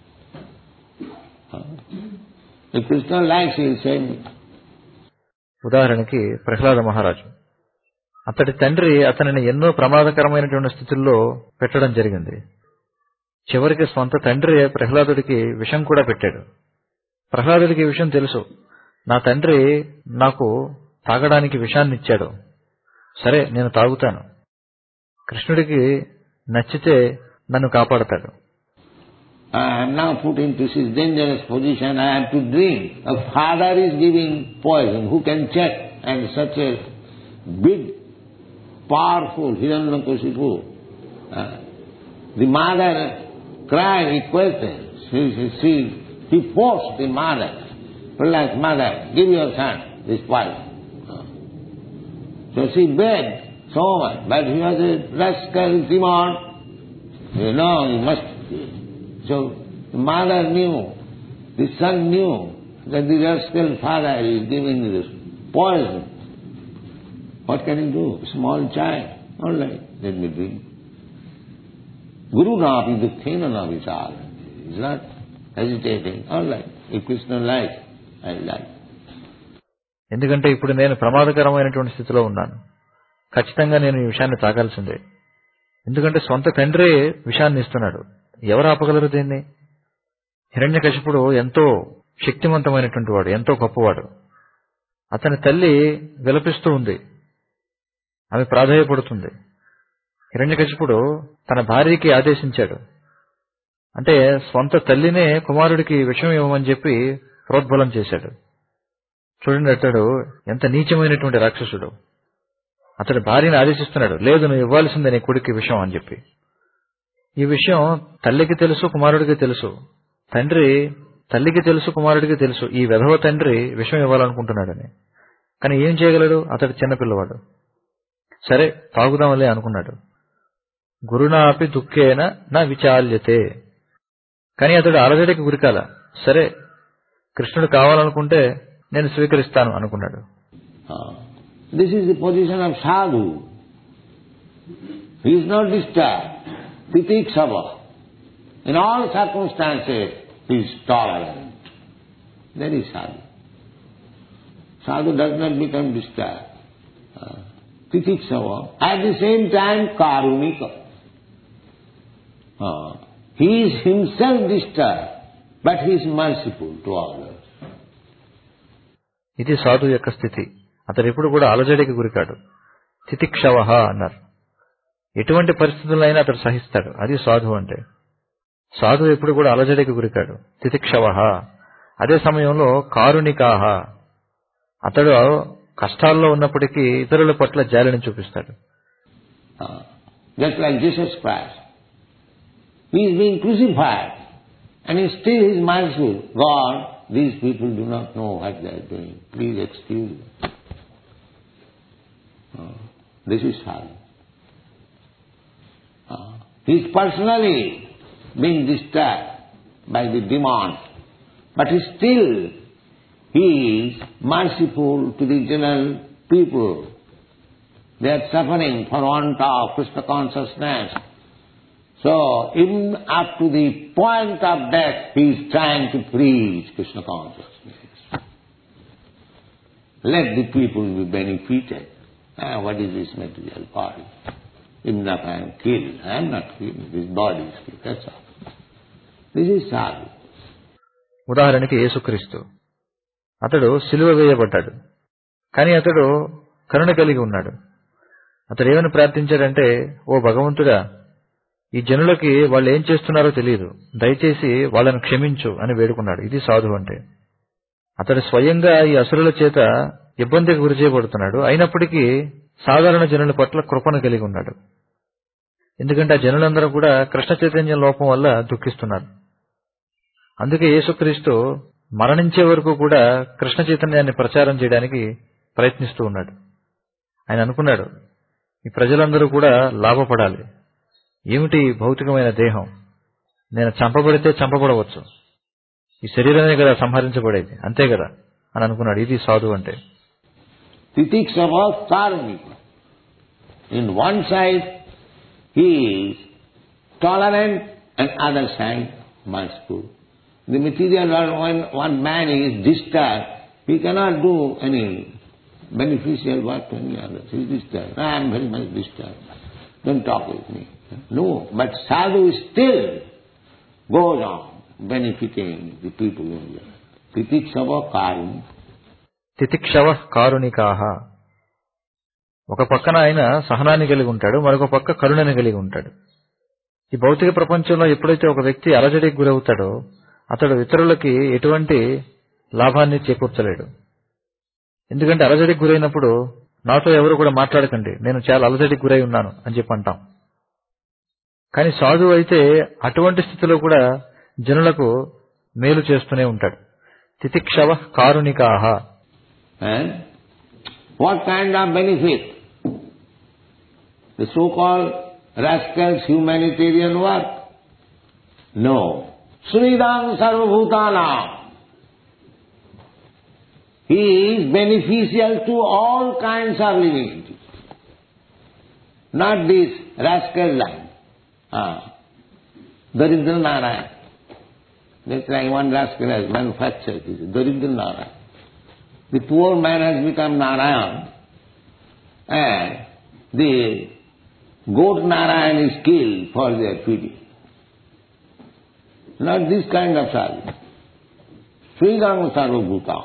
If Krishna likes, he will save me. ఉదాహరణకి ప్రహ్లాద మహారాజు, అతడి తండ్రి అతనిని ఎన్నో ప్రమాదకరమైనటువంటి స్థితుల్లో పెట్టడం జరిగింది. చివరికి స్వంత తండ్రి ప్రహ్లాదుడికి విషం కూడా పెట్టాడు. ప్రహ్లాదుడికి విషయం తెలుసు, నా తండ్రి నాకు తాగడానికి విషాన్ని ఇచ్చాడు, సరే నేను తాగుతాను, కృష్ణుడికి నచ్చితే నన్ను కాపాడతాడు. I am now put into this dangerous position, I have to drink. A father is giving poison, who can check? And such a big, powerful Hiranyakashipu. The mother cried, requested. He forced the mother. Like, mother, give your son this poison. So she begged so much, but he was a rascal demon. You know, he must. So the mother knew, the son knew that the rascal father is giving this poison. What can he do? Small child. All right, let me drink. Guru napi dukkhena na vichara. He is not hesitating. All right, if Krishna likes, I like. ఎందుకంటే ఇప్పుడు నేను ప్రమాదకరమైనటువంటి స్థితిలో ఉన్నాను, ఖచ్చితంగా నేను ఈ విషయాన్ని తాగాల్సిందే. ఎందుకంటే సొంత తండ్రే విషాన్ని ఇస్తున్నాడు, ఎవరు ఆపగలరు దీన్ని? హిరణ్యకశిపుడు ఎంతో శక్తివంతమైనటువంటి వాడు, ఎంతో గొప్పవాడు. అతని తల్లి విలపిస్తూ ఉంది, ఆమె ప్రాధేయపడుతుంది. హిరణ్యకశిపుడు తన భార్యకి ఆదేశించాడు, అంటే స్వంత తల్లినే కుమారుడికి విషం ఇవ్వమని చెప్పి ప్రోద్బలం చేశాడు. చూడండి, అతడు ఎంత నీచమైనటువంటి రాక్షసుడు. అతడు భార్యని ఆదేశిస్తున్నాడు, లేదు నువ్వు ఇవ్వాల్సిందే నీ కొడుక్కి విషం అని చెప్పి. ఈ విషయం తల్లికి తెలుసు, కుమారుడికి తెలుసు. తల్లికి తెలుసు, కుమారుడికి తెలుసు ఈ వెధవ తండ్రి విషం ఇవ్వాలనుకుంటున్నాడని. కానీ ఏం చేయగలడు? అతడు చిన్నపిల్లవాడు. సరే తాగుదాంలే అనుకున్నాడు. గురునాపి దుఃఖేన నా విచాల్యతే. కానీ అతడు అలజడికి గురికాల. సరే కృష్ణుడు కావాలనుకుంటే నేను స్వీకరిస్తాను అనుకున్నాడు. This is the position of sadhu. He is not disturbed. Titikshava. In all circumstances, he is tolerant. That is sadhu. Sadhu does not become disturbed. Titikshava. At the same time, karunika. He is himself disturbed, but he is merciful to others. ఇది సాధు యొక్క స్థితి. అతడు ఎప్పుడు కూడా అలజడికి గురికాడు. తితిక్షవ అన్నారు. ఎటువంటి పరిస్థితులైనా అతడు సహిస్తాడు, అది సాధు అంటే. సాధు ఎప్పుడు కూడా అలజడికి గురికాడు, తితిక్షవ. అదే సమయంలో కారుణికాహ, అతడు కష్టాల్లో ఉన్నప్పటికీ ఇతరుల పట్ల జాలిని చూపిస్తాడు. Just like Jesus Christ, he is being crucified and he still is mindful. God, these people do not know what they are doing. Please excuse them. This is sadhu. He is personally being disturbed by the demons, but still he is merciful to the general people. They are suffering for want of Krishna consciousness. So, even up to the point of death, he is trying to preach Krishna consciousness. Let the people be benefited. What is this material body? Even if I am killed, I am not killed. This body is killed. That's all. This is sadhu. ఉదాహరణకి యేసుక్రీస్తు, అతడు సిలువ వేయబడ్డాడు, కానీ అతడు కరుణ కలిగి ఉన్నాడు. అతడు ఏమని ప్రార్థించాడంటే, ఓ భగవంతుడా, ఈ జనులకి వాళ్ళు ఏం చేస్తున్నారో తెలియదు, దయచేసి వాళ్ళను క్షమించు అని వేడుకున్నాడు. ఇది సాధు అంటే. అతడు స్వయంగా ఈ అసురుల చేత ఇబ్బందికి గురి చేయబడుతున్నాడు. అయినప్పటికీ సాధారణ జనుల పట్ల కృపను కలిగి ఉన్నాడు. ఎందుకంటే ఆ జనులందరూ కూడా కృష్ణ చైతన్యం లోపం వల్ల దుఃఖిస్తున్నారు. అందుకే యేసుక్రీస్తు మరణించే వరకు కూడా కృష్ణ చైతన్యాన్ని ప్రచారం చేయడానికి ప్రయత్నిస్తూ ఉన్నాడు. ఆయన అనుకున్నాడు, ఈ ప్రజలందరూ కూడా లాభపడాలి. ఏమిటి భౌతికమైన దేహం? నేను చంపబడితే చంపబడవచ్చు, ఈ శరీరమే కదా సంహరించబడేది, అంతే కదా అని అనుకున్నాడు. ఇది సాధువు అంటే. Titiksava Karunika. In one side he is tolerant and other side merciful. The material world, when one man is disturbed, he cannot do any beneficial work to any others. He is disturbed. I am very much disturbed. Don't talk with me. No, but sadhu still goes on benefiting the people in the world. Titiksava Karunika. తితిక్షవ కారుణికాహ. ఒక పక్కన ఆయన సహనాన్ని కలిగి ఉంటాడు, మరొక పక్క కరుణని కలిగి ఉంటాడు. ఈ భౌతిక ప్రపంచంలో ఎప్పుడైతే ఒక వ్యక్తి అలజడికి గురవుతాడో అతడు ఇతరులకి ఎటువంటి లాభాన్ని చేకూర్చలేడు. ఎందుకంటే అలజడికి గురైనప్పుడు నాతో ఎవరు కూడా మాట్లాడకండి, నేను చాలా అలజడికి గురై ఉన్నాను అని చెప్పి అంటాం. కానీ సాధువు అయితే అటువంటి స్థితిలో కూడా జనులకు మేలు చేస్తూనే ఉంటాడు. తితిక్షవ కారుణికాహ. And what kind of benefit? The so-called rascals humanitarian work? No. Sridham Sarvabhutanam. He is beneficial to all kinds of living entities. Not this rascal line. Daridra Narayana. That's like one rascal has manufactured this. Daridra Narayana. The poor man has become Narayan, and the goat Narayan is killed for their feeding. Not this kind of sadhu. Sridham Sarvabhutam.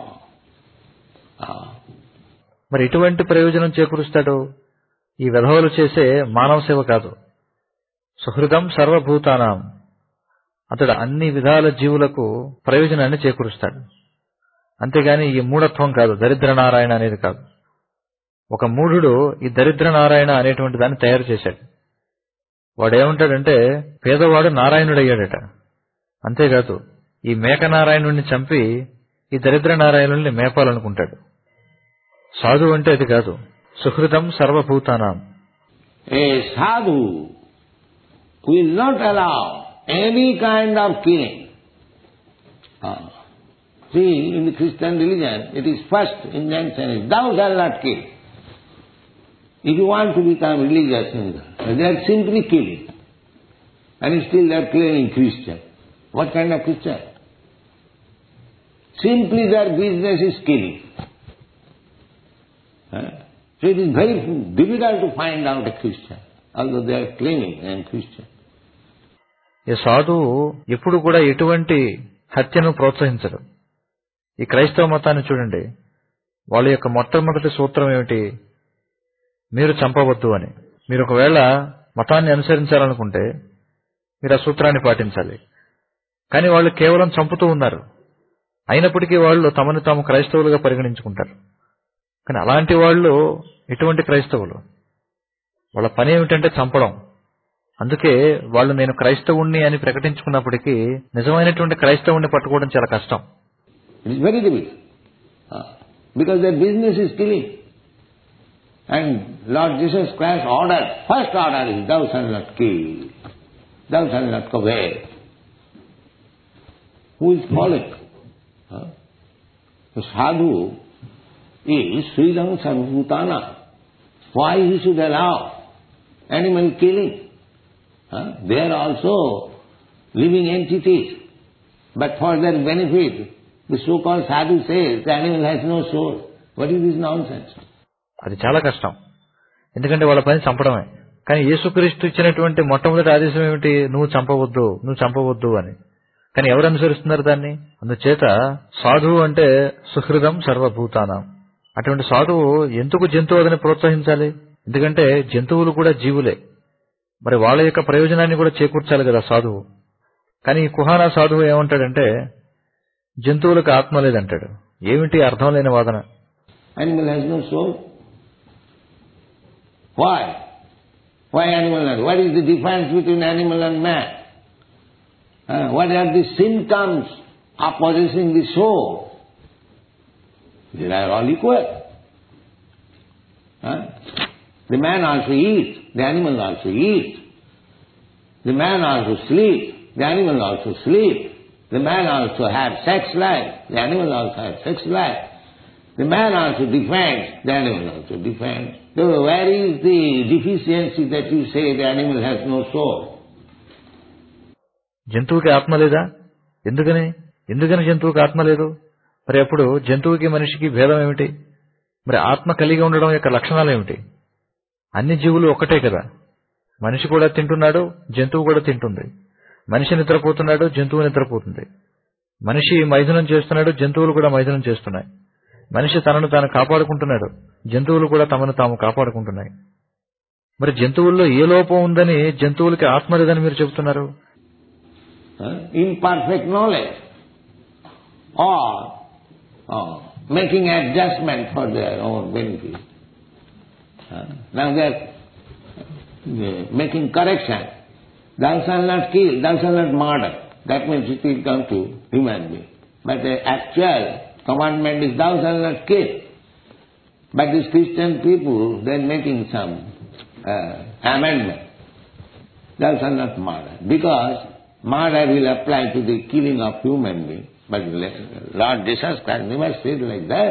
మరి ఎటువంటి ప్రయోజనం చేకూరుస్తాడు? ఈ విధవలు చేసే మానవ సేవ కాదు. సుహృదం సర్వభూతానాం. అతడు అన్ని విధాల జీవులకు ప్రయోజనాన్ని చేకూరుస్తాడు. అంతేగాని ఈ మూఢత్వం కాదు, దరిద్ర నారాయణ అనేది కాదు. ఒక మూఢుడు ఈ దరిద్ర నారాయణ అనేటువంటి దాన్ని తయారు చేశాడు. వాడేమంటాడంటే పేదవాడు నారాయణుడయ్యాడట. అంతేకాదు ఈ మేక నారాయణుడిని చంపి ఈ దరిద్ర నారాయణుల్ని మేపాలనుకుంటాడు. సాధు అంటే అది కాదు. సుహృదం సర్వభూతానాం. A sadhu will not allow any kind of killing. See, in the Christian religion, it is first injunction is, thou shalt not kill. If you want to become religious, they are simply killing. And still they are claiming Christian. What kind of Christian? Simply their business is killing. So it is very difficult to find out a Christian, although they are claiming I am Christian. ఈ సాధువు ఎప్పుడు కూడా ఎటువంటి హత్యను ప్రోత్సహించడు. ఈ క్రైస్తవ మతాన్ని చూడండి, వాళ్ళ యొక్క మొట్టమొదటి సూత్రం ఏమిటి? మీరు చంపవద్దు అని. మీరు ఒకవేళ మతాన్ని అనుసరించాలనుకుంటే మీరు ఆ సూత్రాన్ని పాటించాలి. కానీ వాళ్ళు కేవలం చంపుతూ ఉన్నారు. అయినప్పటికీ వాళ్ళు తమను తాము క్రైస్తవులుగా పరిగణించుకుంటారు. కానీ అలాంటి వాళ్ళు ఎటువంటి క్రైస్తవులు? వాళ్ళ పని ఏమిటంటే చంపడం. అందుకే వాళ్ళు నేను క్రైస్తవుణ్ణి అని ప్రకటించుకున్నప్పటికీ నిజమైనటువంటి క్రైస్తవుణ్ణి పట్టుకోవడం చాలా కష్టం. It is very difficult. Because their business is killing. And Lord Jesus Christ ordered, first order is, thou shalt not kill. Thou shalt not covet. Who is following? The sadhu is Sridham Sarvabhutana. Why he should allow animal killing? They are also living entities. But for their benefit, the so-called sadhu says the animal has no soul. What is this nonsense? అది చాలా కష్టం. ఎందుకంటే వాళ్ళ పని చంపడమే. కానీ యేసుక్రీస్తు ఇచ్చినటువంటి మొట్టమొదటి ఆదేశం ఏమిటి? నువ్వు చంపవద్దు, నువ్వు చంపవద్దు అని. కానీ ఎవరు అనుసరిస్తున్నారు దాన్ని? అందుచేత సాధువు అంటే సుహృదం సర్వభూతానాం. అటువంటి సాధువు ఎందుకు జంతువులని ప్రోత్సహించాలి? ఎందుకంటే జంతువులు కూడా జీవులే. మరి వాళ్ళ యొక్క ప్రయోజనాన్ని కూడా చేకూర్చాలి కదా సాధువు. కానీ ఈ కుహానా సాధువు ఏమంటాడంటే జంతువులకు ఆత్మ లేదంటాడు. ఏమిటి అర్థం లేని వాదన? Animal has no soul. Why? Why animal not? What is the difference between animal and man? What are the symptoms of possessing the soul? They are all equal. The man also eats, the animal also eats. The man also sleeps, the animal also sleeps. The man also has sex life, the animal also has sex life. The man also defends, the animal also defends. So where is the deficiency that you say the animal has no soul? జంతువుకి ఆత్మ లేదా? ఎందుకని జంతువుకి ఆత్మ లేదు? మరి అప్పుడు జంతువుకి మనిషికి భేదం ఏమిటి? మరి ఆత్మ కలిగి ఉండడం యొక్క లక్షణాలు ఏమిటి? అన్ని జీవులు ఒక్కటే కదా. మనిషి కూడా తింటున్నాడు, జంతువు కూడా తింటుంది. మనిషి నిద్రపోతున్నాడు, జంతువు నిద్రపోతుంది. మనిషి మైథునం చేస్తున్నాడు, జంతువులు కూడా మైథునం చేస్తున్నాయి. మనిషి తనను తాను కాపాడుకుంటున్నాడు, జంతువులు కూడా తమను తాము కాపాడుకుంటున్నాయి. మరి జంతువుల్లో ఏ లోపం ఉందని జంతువులకి ఆత్మ లేదని మీరు చెబుతున్నారు? Imperfect knowledge or making adjustment for their own benefit. Now they are making correction. Thou shalt not kill, thou shalt not murder. That means it will come to human being. But the actual commandment is thou shalt not kill. But these Christian people, they are making some amendment. Thou shalt not murder. Because murder will apply to the killing of human being. But Lord Jesus Christ never said like that.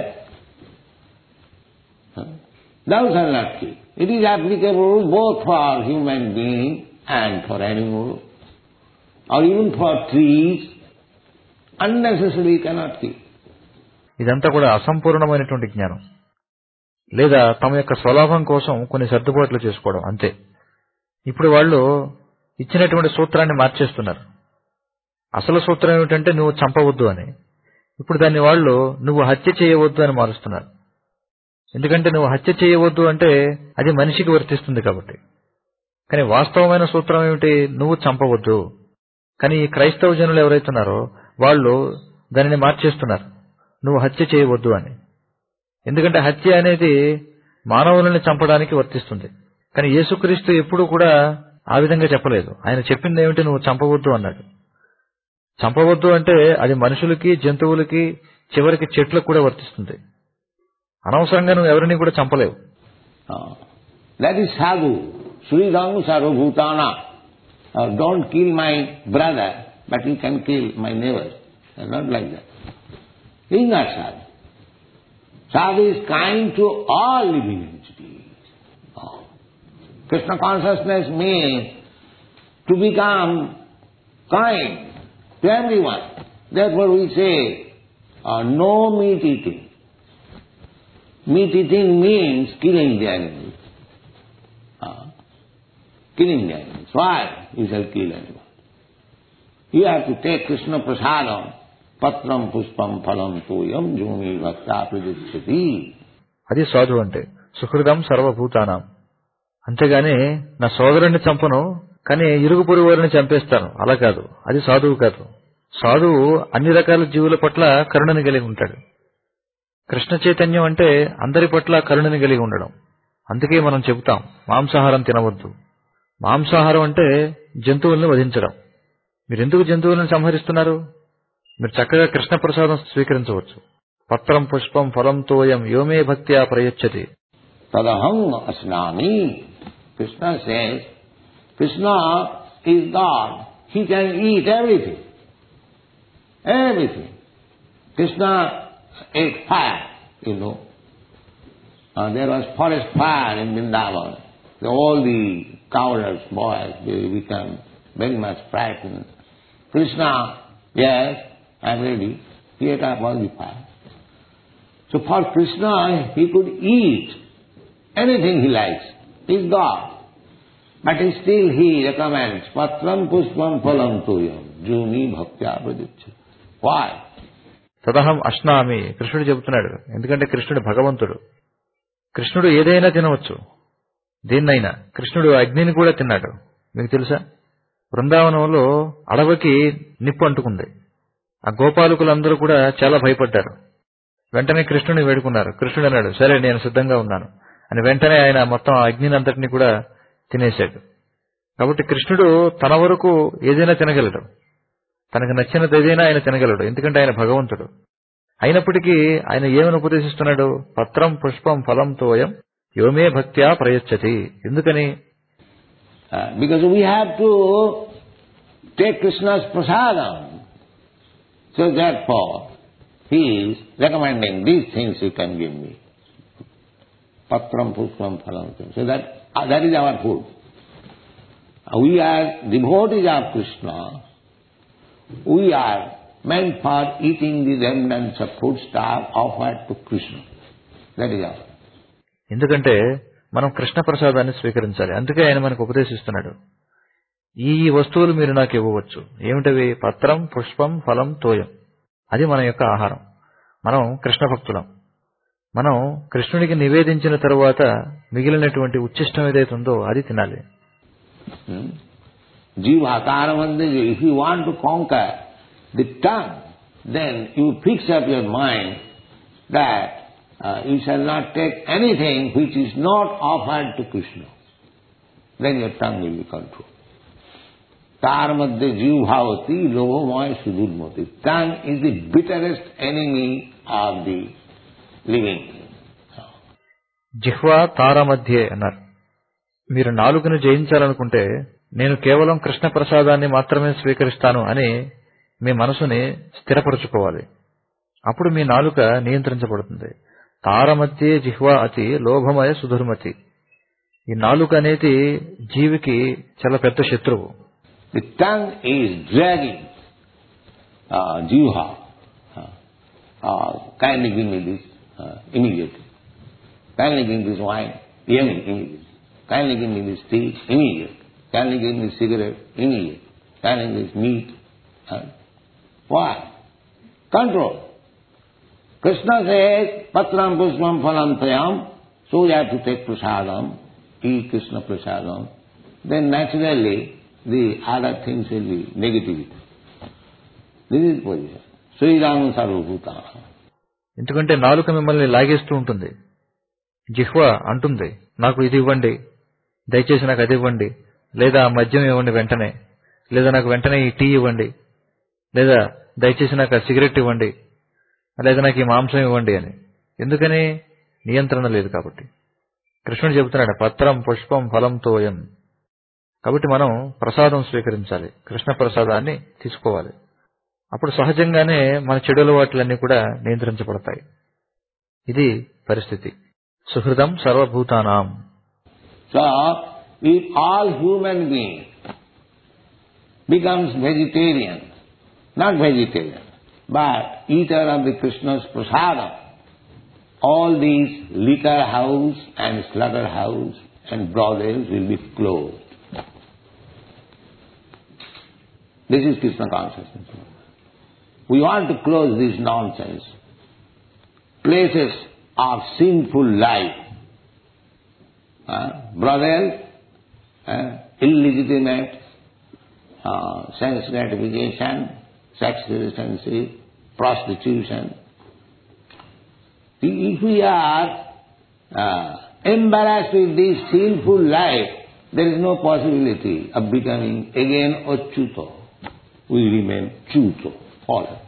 Thou shalt not kill. It is applicable both for human being and for animal, or even for trees. Unnecessarily cannot kill. ఇదంతా కూడా అసంపూర్ణమైనటువంటి జ్ఞానం, లేదా తమ యొక్క స్వలాభం కోసం కొన్ని సర్దుబాట్లు చేసుకోవడం అంతే. ఇప్పుడు వాళ్ళు ఇచ్చినటువంటి సూత్రాన్ని మార్చేస్తున్నారు. అసలు సూత్రం ఏమిటంటే నువ్వు చంపవద్దు అని. ఇప్పుడు దాన్ని వాళ్ళు నువ్వు హత్య చేయవద్దు అని మారుస్తున్నారు. ఎందుకంటే నువ్వు హత్య చేయవద్దు అంటే అది మనిషికి వర్తిస్తుంది కాబట్టి. కానీ వాస్తవమైన సూత్రం ఏమిటి? నువ్వు చంపవద్దు. కానీ ఈ క్రైస్తవ జనులు ఎవరైతున్నారో వాళ్ళు దానిని మార్చేస్తున్నారు, నువ్వు హత్య చేయవద్దు అని. ఎందుకంటే హత్య అనేది మానవులను చంపడానికి వర్తిస్తుంది. కానీ యేసుక్రీస్తు ఎప్పుడూ కూడా ఆ విధంగా చెప్పలేదు. ఆయన చెప్పింది ఏమిటి? నువ్వు చంపవద్దు అన్నాడు. చంపవద్దు అంటే అది మనుషులకి, జంతువులకి, చివరికి చెట్లకు కూడా వర్తిస్తుంది. అనవసరంగా నువ్వు ఎవరిని కూడా చంపలేవు. That is sadhu. Sridham sarvabhutana. Don't kill my brother, but you can kill my neighbor. Not like that. He is not sadhu. Sadhu is kind to all living entities. Krishna consciousness means to become kind to everyone. Therefore we say, no meat eating. Meat eating means killing the animal. Killing the animals. Why you shall kill animals? You have to take Krishna prasadam, patram puspam phalam toyam jumi bhakta pradichyati. అది సాధు అంటే సుహృదం సర్వభూతానాం. అంతేగాని నా సోదరుణ్ణి చంపను, కానీ ఇరుగు పొరుగు వారిని చంపేస్తాను, అలా కాదు. అది సాధువు కాదు. సాధువు అన్ని రకాల జీవుల పట్ల కరుణని కలిగి ఉంటాడు. కృష్ణ చైతన్యం అంటే అందరి పట్ల కరుణని కలిగి ఉండడం. అందుకే మనం చెబుతాం మాంసాహారం తినవద్దు. మాంసాహారం అంటే జంతువుల్ని వధించడం. మీరెందుకు జంతువులను సంహరిస్తున్నారు? మీరు చక్కగా కృష్ణ ప్రసాదం స్వీకరించవచ్చు. పత్రం పుష్పం ఫలం తోయం యోమే భక్త్యా ప్రయచ్చతి. Tadaham asnami. Krishna says, Krishna is God. He can eat everything. Everything. Krishna ate fire, you know. There was forest fire in Vrindavan. All the cowherds, boys, they become very much frightened. Krishna, yes, I am ready. He ate up all the fire. So for Krishna, he could eat anything he likes. He is God. But still he recommends, patram puspam phalam toyam jumi bhaktya pradichyati. Why? తదహం అశ్నామి. కృష్ణుడు చెబుతున్నాడు. ఎందుకంటే కృష్ణుడు భగవంతుడు. కృష్ణుడు ఏదైనా తినవచ్చు, దేన్నైనా. కృష్ణుడు అగ్నిని కూడా తిన్నాడు. మీకు తెలుసా? బృందావనంలో అడవికి నిప్పు అంటుకుంది. ఆ గోపాలకులందరూ కూడా చాలా భయపడ్డారు. వెంటనే కృష్ణుని వేడుకున్నారు. కృష్ణుడు అన్నాడు, సరే నేను సిద్ధంగా ఉన్నాను అని. వెంటనే ఆయన మొత్తం ఆ అగ్నిని అంతటిని కూడా తినేశాడు. కాబట్టి కృష్ణుడు తన వరకు ఏదైనా తినగలడు, తనకు నచ్చినది ఏదైనా ఆయన తినగలడు, ఎందుకంటే ఆయన భగవంతుడు. అయినప్పటికీ ఆయన ఏమని ఉపదేశిస్తున్నాడు? పత్రం పుష్పం ఫలం తోయం యోమే భక్త్యా ప్రయచ్చతి. ఎందుకని? Because we have to take Krishna's prasadam. So therefore, he is recommending these things you can give me. Patram pushpam phalam. So that is our food. We are devotees of Krishna. We are meant for eating the remnants of food stuff offered to Krishna. That is all. ఎందుకంటే మనం కృష్ణ ప్రసాదాన్ని స్వీకరించాలి. అందుకే ఆయన మనకు ఉపదేశిస్తున్నాడు, ఈ వస్తువులు మీరు నాకు ఇవ్వవచ్చు. ఏమిటవి? పత్రం పుష్పం ఫలం తోయం. అది మన యొక్క ఆహారం. మనం కృష్ణ భక్తులం. మనం కృష్ణుడికి నివేదించిన తరువాత మిగిలినటువంటి ఉచ్చిష్టం ఏదైతుందో అది తినాలి. If you want to conquer the tongue, then you fix up your mind that you shall not take anything which is not offered to Krishna. Then your tongue will be controlled. Tar madhye jiv bhavati lobhamaya sudurmati. Tongue is the bitterest enemy of the living. జిహ్వా తార మధ్యే అన్నారు. మీరు నాలుకను జయించాలనుకుంటే నేను కేవలం కృష్ణ ప్రసాదాన్ని మాత్రమే స్వీకరిస్తాను అని మీ మనసుని స్థిరపరచుకోవాలి. అప్పుడు మీ నాలుక నియంత్రించబడుతుంది. తారమధ్యే జిహ్వా అతి లోభమయ సుధుర్మతి. ఈ నాలుక అనేది జీవికి చాలా పెద్ద శత్రువు. The tongue is dragging jiva. Kindly give me this immediately. Kindly give me this wine immediately. Kindly give me this tea immediately. Kindly give me cigarette immediately. Kindly give me this meat. Why? Control. Krishna says, Patram pushpam phalam tayam, so you have to take prasadam, eat Krishna prasadam. Then naturally the other things will be negativity. This is position. Sriram sarvabhutana. ఎందుకంటే నాలుక మిమ్మల్ని లాగేస్తూ ఉంటుంది. జిహ్వా అంటుంది, నాకు ఇది ఇవ్వండి, దయచేసి నాకు అది ఇవ్వండి, లేదా మద్యం ఇవ్వండి వెంటనే, లేదా నాకు వెంటనే ఈ టీ ఇవ్వండి, లేదా దయచేసి నాకు ఆ సిగరెట్ ఇవ్వండి, లేదా నాకు ఈ మాంసం ఇవ్వండి అని. ఎందుకని? నియంత్రణ లేదు కాబట్టి. కృష్ణుడు చెబుతున్నాడు, పత్రం పుష్పం ఫలం తోయం. కాబట్టి మనం ప్రసాదం స్వీకరించాలి, కృష్ణ ప్రసాదాన్ని తీసుకోవాలి. అప్పుడు సహజంగానే మన చెడు అలవాట్లన్నీ కూడా నియంత్రించబడతాయి. ఇది పరిస్థితి. సుహృదం సర్వభూతానాం. So, if all human beings becomes vegetarian, not vegetarian, but eater of the Krishna's prasadam, all these liquor house and slaughter house and brothels will be closed. This is Krishna consciousness. We want to close this nonsense. Places of sinful life, brothels, illegitimate sense gratification, sex relationship, prostitution. If we are embarrassed with this sinful life, there is no possibility of becoming again achyuto. We remain chuto, fallen.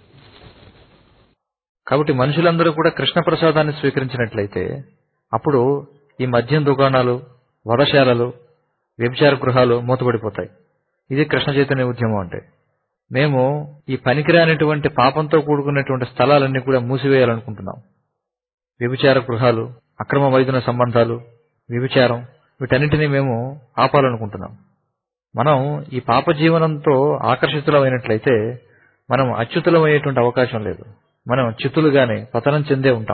కాబట్టి మనుషులందరూ కూడా కృష్ణ ప్రసాదాన్ని స్వీకరించినట్లయితే అప్పుడు ఈ మద్యం దుకాణాలు, వధశాలలు, వ్యభిచార గృహాలు మూతపడిపోతాయి. ఇది కృష్ణ చైతన్య ఉద్యమం అంటే. మేము ఈ పనికిరానటువంటి పాపంతో కూడుకున్నటువంటి స్థలాలన్నీ కూడా మూసివేయాలనుకుంటున్నాం. వ్యభిచార గృహాలు, అక్రమ వైద్యుల సంబంధాలు, వ్యభిచారం, వీటన్నిటినీ మేము ఆపాలనుకుంటున్నాం. మనం ఈ పాప జీవనంతో ఆకర్షితులమైనట్లయితే మనం అచ్యుతులమయ్యేటువంటి అవకాశం లేదు. మనం చిత్తులుగానే పతనం చెందే ఉంటాం.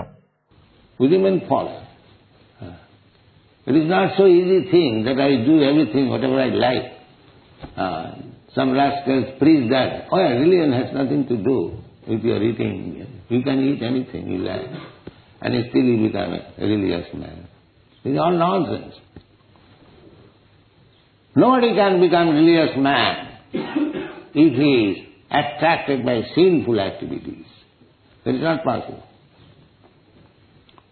It is not so easy thing that I do everything whatever I like. Some rascals preach that, religion has nothing to do with your eating. You can eat anything you like and still you become a religious man. This is all nonsense. Nobody can become a religious man if he is attracted by sinful activities. That is not possible.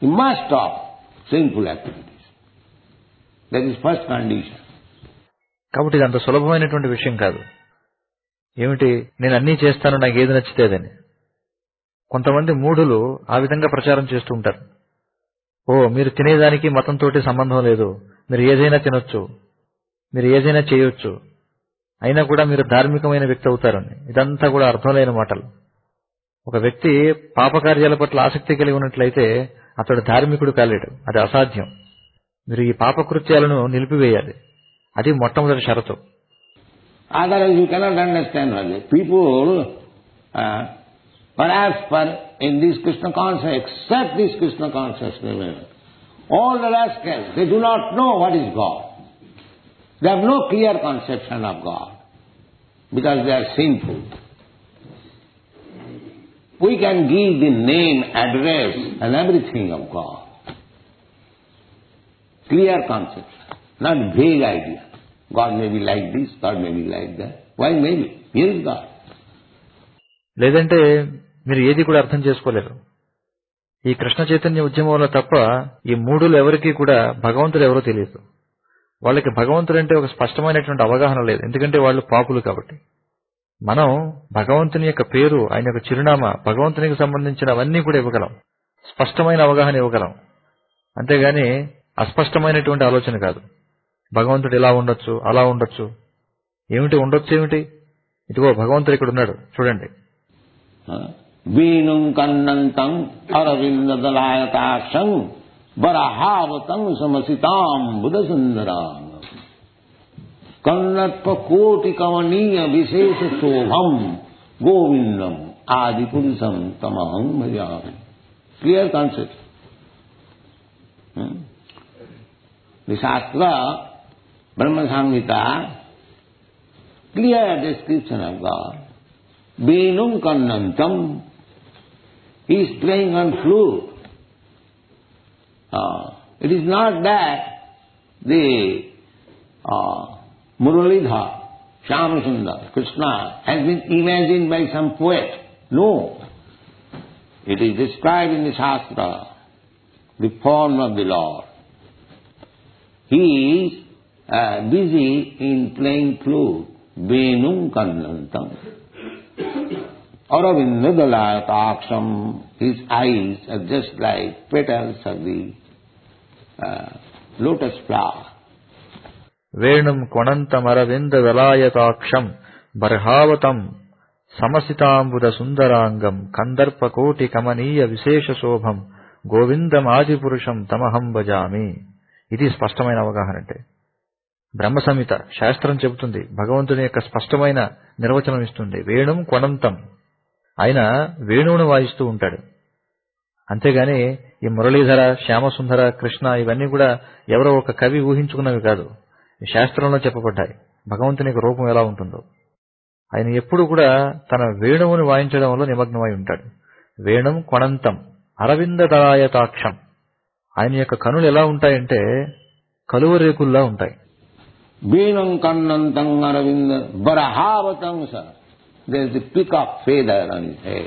You must stop sinful activities. That is first condition. కాబట్టి ఇది అంత సులభమైనటువంటి విషయం కాదు. ఏమిటి, నేను అన్నీ చేస్తాను, నాకు ఏది నచ్చితేదని. కొంతమంది మూఢులు ఆ విధంగా ప్రచారం చేస్తూ ఉంటారు. మీరు తినేదానికి మతంతోటి సంబంధం లేదు, మీరు ఏదైనా తినొచ్చు, మీరు ఏదైనా చేయొచ్చు, అయినా కూడా మీరు ధార్మికమైన వ్యక్తి అవుతారని. ఇదంతా కూడా అర్థం లేని మాటలు. ఒక వ్యక్తి పాపకార్యాల పట్ల ఆసక్తి కలిగి ఉన్నట్లయితే అతడు ధార్మికుడు కాలేడు, అది అసాధ్యం. మీరు ఈ పాపకృత్యాలను నిలిపివేయాలి, అది మొట్టమొదటి షరతు. Otherwise you cannot understand what people, perhaps in this Krishna consciousness, except this Krishna consciousness, all the rascals, they do not know what is God. They have no clear conception of God, because they are sinful. We can give the name, address and everything of God. Clear conception, not vague idea. God may be like this, God may be like that. Why maybe? Here is God. లేదంటే మీరు ఏది కూడా అర్థం చేసుకోలేరు. ఈ కృష్ణ చైతన్య ఉద్యమంలో తప్ప ఈ మూఢులు ఎవరికీ కూడా భగవంతుడు ఎవరో తెలియదు. వాళ్ళకి భగవంతుడంటే ఒక స్పష్టమైనటువంటి అవగాహన లేదు, ఎందుకంటే వాళ్ళు పాపులు కాబట్టి. మనం భగవంతుని యొక్క పేరు, ఆయన యొక్క చిరునామా, భగవంతునికి సంబంధించినవన్నీ కూడా ఇవ్వగలం, స్పష్టమైన అవగాహన ఇవ్వగలం. అంతేగాని అస్పష్టమైనటువంటి ఆలోచన కాదు. భగవంతుడు ఇలా ఉండొచ్చు, అలా ఉండొచ్చు. ఏమిటి ఉండొచ్చు ఏమిటి? ఇదిగో భగవంతుడు ఇక్కడ ఉన్నాడు చూడండి. వీణుం కన్నంతం అరవిందదలాయతాక్షం వరహావతం సమసితాం బుధసుందరాం కన్నత్వ కోటి కమనీయ విశేష శోభం గోవిందం ఆది పురుషం తమహం భజామి. Clear concept. The Shastra, Brahma Samhita, clear description of God. Venum kannantam, he is playing on flute. It is not that the Muralidhara, Shyamasundar, Krishna has been imagined by some poet. No. It is described in the Shastra, the form of the Lord. He is busy in playing flute. Venum kannantam. Aravindadalayataaksham. His eyes are just like petals of the lotus flower. వేణుం కొణంతం అరవిందదలాయతాక్షం బర్హావతం సమసితాంబుద సుందరాంగం కందర్పకోటి కమనీయ విశేష శోభం గోవిందం ఆదిపురుషం తమహం భజామి. ఇది స్పష్టమైన అవగాహన అంటే. బ్రహ్మ సంహిత శాస్త్రం చెబుతుంది, భగవంతుని యొక్క స్పష్టమైన నిర్వచనం ఇస్తుంది. వేణుం కొణంతం, ఆయన వేణువును వాయిస్తూ ఉంటాడు. అంతేగాని ఈ మురళీధర, శ్యామసుందర, కృష్ణ ఇవన్నీ కూడా ఎవరో ఒక కవి ఊహించుకున్నవి కాదు, ఈ శాస్త్రంలో చెప్పబడ్డాయి. భగవంతుని యొక్క రూపం ఎలా ఉంటుందో, ఆయన ఎప్పుడు కూడా తన వేణువుని వాయించడంలో నిమగ్నమై ఉంటాడు. వేణుం కొణంతం అరవిందదలాయతాక్షం, ఆయన యొక్క కనులు ఎలా ఉంటాయంటే కలువ రేకుల్లా ఉంటాయి. Venam kannantam aravinda barahavatang sa. There is the peacock feather on his head.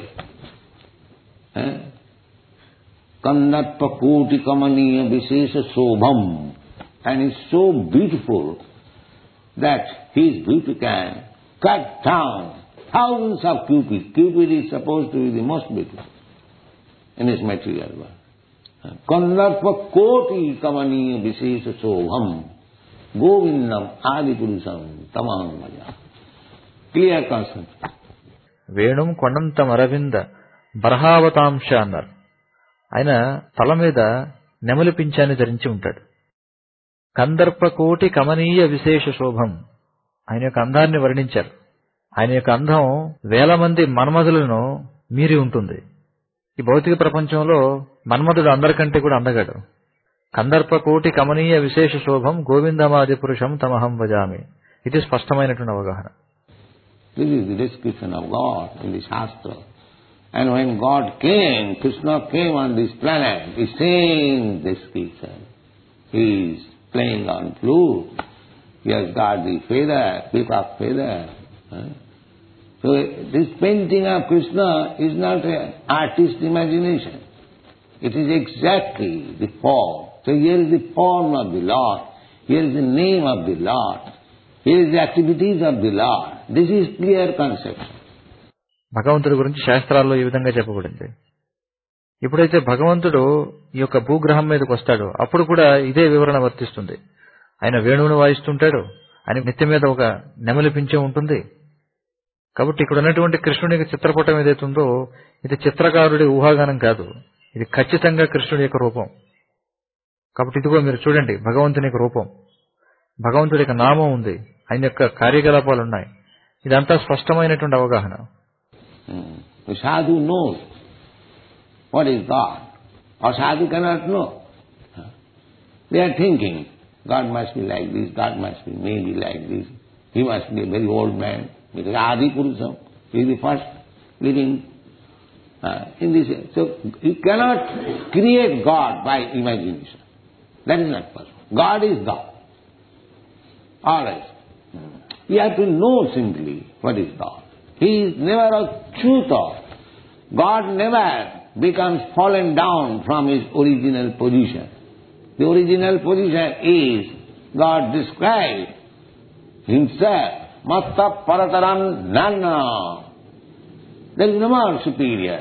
Kannatpa koti kamaniya visesha sobham. And he is so beautiful that his beauty can cut down thousands of Cupid. Cupid is supposed to be the most beautiful in this material world. Kannatpa koti kamaniya visesha sobham. గోవిందం ఆది పురుషం తమహం భజామి. Clear concept. వేణుం కొండంతం అరవింద బర్హావతాంశ అన్నారు. ఆయన తల మీద నెమలి పింఛాన్ని ధరించి ఉంటాడు. కందర్పకోటి కమనీయ విశేష శోభం, ఆయన యొక్క అందాన్ని వర్ణించారు. ఆయన యొక్క అందం వేల మంది మన్మధులను మీరి ఉంటుంది. ఈ భౌతిక ప్రపంచంలో మన్మధుడు అందరికంటే కూడా అందగాడు. కందర్పకోటి కమనీయ విశేష శోభం గోవిందమాది పురుషం తమహం భజామి. ఇది స్పష్టమైనటువంటి అవగాహన. This is the description of God in the Shastra. And when God came, Krishna came on this planet, the same description. He is playing on flute. He has got the feather, peacock feather. So this painting of Krishna is not an artist's imagination. It is exactly the form. So here is the form of the Lord. Here is the name of the Lord. Here is the activities of the Lord. This is clear conception. భగవంతుడి గురించి శాస్త్రాల్లో ఈ విధంగా చెప్పబడింది. ఎప్పుడైతే భగవంతుడు ఈ యొక్క భూగ్రహం మీదకి వస్తాడో అప్పుడు కూడా ఇదే వివరణ వర్తిస్తుంది. ఆయన వేణువును వాయిస్తుంటాడు, ఆయన నెత్తి మీద ఒక నెమలి పింఛం ఉంటుంది. కాబట్టి ఇక్కడ ఉన్నటువంటి కృష్ణునికి చిత్రపటం ఏదైతుందో ఇది చిత్రకారుడి ఊహాగానం కాదు, ఇది ఖచ్చితంగా కృష్ణుడి యొక్క రూపం. కాబట్టి ఇదిగో మీరు చూడండి భగవంతుని యొక్క రూపం, భగవంతుడి యొక్క నామం ఉంది, ఆయన యొక్క కార్యకలాపాలు ఉన్నాయి. ఇదంతా స్పష్టమైనటువంటి అవగాహన. Sadhu knows what is God, or sadhu cannot know. They are thinking, God must be like this, God must be maybe like this, he must be a very old man, because Adi Purusha is the first living in this. So you cannot create God by imagination. That is not possible. God is God. Always. You have to know simply what is God. He is never a Chuta. God never becomes fallen down from his original position. The original position is God described himself, Matta Parataram Nana. There is no more superior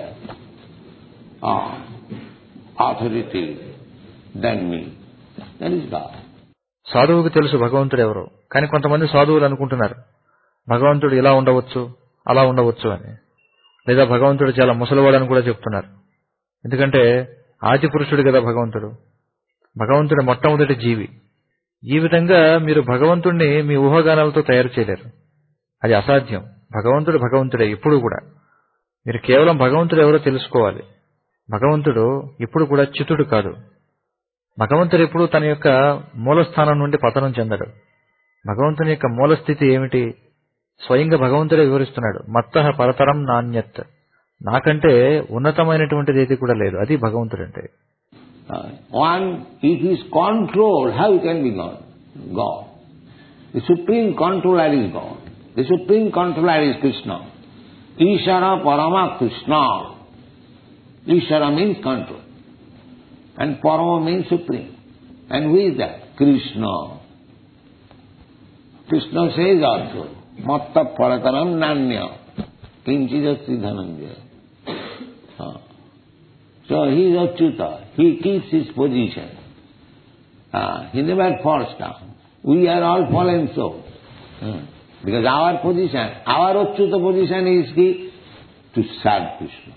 authority than me. That is God. సాధువుకు తెలుసు భగవంతుడు ఎవరో, కానీ కొంతమంది సాధువులు అనుకుంటున్నారు భగవంతుడు ఇలా ఉండవచ్చు అలా ఉండవచ్చు అని, లేదా భగవంతుడు చాలా ముసలివాడని కూడా చెప్తున్నారు. ఎందుకంటే ఆది పురుషుడు కదా భగవంతుడు, భగవంతుడు మొట్టమొదటి జీవి. ఈ విధంగా మీరు భగవంతుడిని మీ ఊహాగానాలతో తయారు చేయలేరు, అది అసాధ్యం. భగవంతుడు భగవంతుడే ఇప్పుడు కూడా. మీరు కేవలం భగవంతుడు ఎవరో తెలుసుకోవాలి. భగవంతుడు ఇప్పుడు కూడా చిత్తుడు కాదు. భగవంతుడు ఎప్పుడు తన యొక్క మూలస్థానం నుండి పతనం చెందడు. భగవంతుని యొక్క మూలస్థితి ఏమిటి స్వయంగా భగవంతుడే వివరిస్తున్నాడు. మత్తః పరతరం నాణ్యత్, నాకంటే ఉన్నతమైనటువంటిది ఏది కూడా లేదు, అది భగవంతుడు అంటే. One, if he is controlled, how can be God? The supreme controller is God. The supreme controller is Krishna. Ishara Parama Krishna. Ishara means control. And Parama means supreme. And who is that? Krishna. Krishna says also, Matta Parataram Nanya. Kinchidasti Dhananjaya. So he is Achyuta. He keeps his position. He never falls down. We are all fallen souls. Because our position, our Achyuta position is to serve Krishna.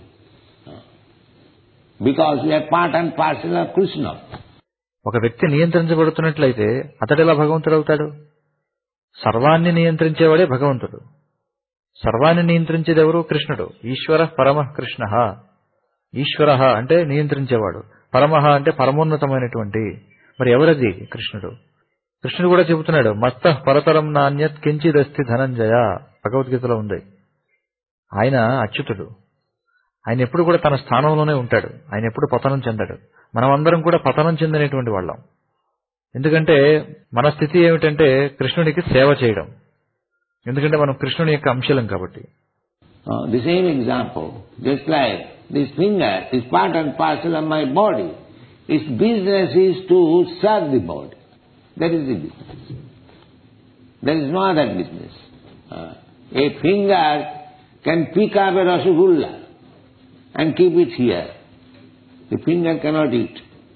Because we are part and parcel of Krishna. ఒక వ్యక్తి నియంత్రించబడుతున్నట్లయితే అతడెలా భగవంతుడు అవుతాడు? సర్వాన్ని నియంత్రించేవాడే భగవంతుడు. సర్వాన్ని నియంత్రించేది ఎవరు? కృష్ణుడు. ఈశ్వర పరమ కృష్ణ. ఈశ్వర అంటే నియంత్రించేవాడు, పరమః అంటే పరమోన్నతమైనటువంటి. మరి ఎవరది? కృష్ణుడు. కృష్ణుడు కూడా చెబుతున్నాడు, మత్తః పరతరం నాణ్యత్ కించిదస్తి ధనంజయ, భగవద్గీతలో ఉంది. ఆయన అచ్యుతుడు. ఆయన ఎప్పుడు కూడా తన స్థానంలోనే ఉంటాడు, ఆయన ఎప్పుడు పతనం చెందాడు. మనమందరం కూడా పతనం చెందినటువంటి వాళ్ళం. ఎందుకంటే మన స్థితి ఏమిటంటే కృష్ణుడికి సేవ చేయడం. ఎందుకంటే మనం కృష్ణుని యొక్క అంశలం కాబట్టి. The same example, just like this finger is part and parcel of my body. Its business is to serve the body. That is the business. There is no other business. A finger can pick up a Rasgulla and keep it here. The finger cannot eat.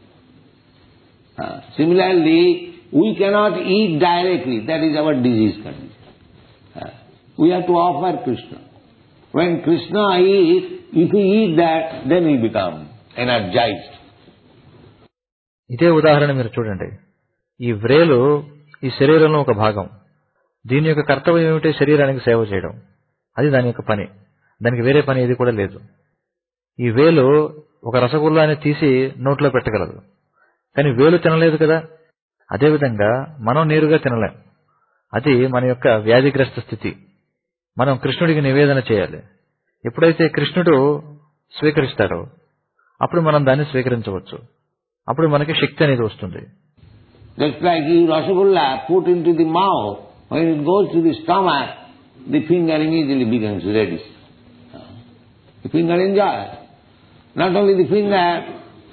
Similarly, we cannot eat directly. That is our disease condition. We have to offer Krishna. When Krishna eats, if we eat that, then we become energized. ఇదే ఉదాహరణ మీరు చూడండి. ఈ వ్రేలు ఈ శరీరంలో ఒక భాగం. దీని యొక్క కర్తవ్యం ఏమిటి? శరీరానికి సేవ చేయడం. అది దాని యొక్క పని. దానికి వేరే పని ఏది కూడా లేదు. ఈ వేలు ఒక రసగుల్లాని తీసి నోట్లో పెట్టగలదు, కానీ వేలు తినలేదు కదా. అదేవిధంగా మనం నేరుగా తినలేం. అది మన యొక్క వ్యాధిగ్రస్త స్థితి. మనం కృష్ణుడికి నివేదన చేయాలి. ఎప్పుడైతే కృష్ణుడు స్వీకరిస్తాడో అప్పుడు మనం దాన్ని స్వీకరించవచ్చు. అప్పుడు మనకి శక్తి అనేది వస్తుంది. Just like you Rasgulla put into the mouth, when it goes to the stomach, the finger immediately becomes reddish. The finger enjoys. Not only the finger,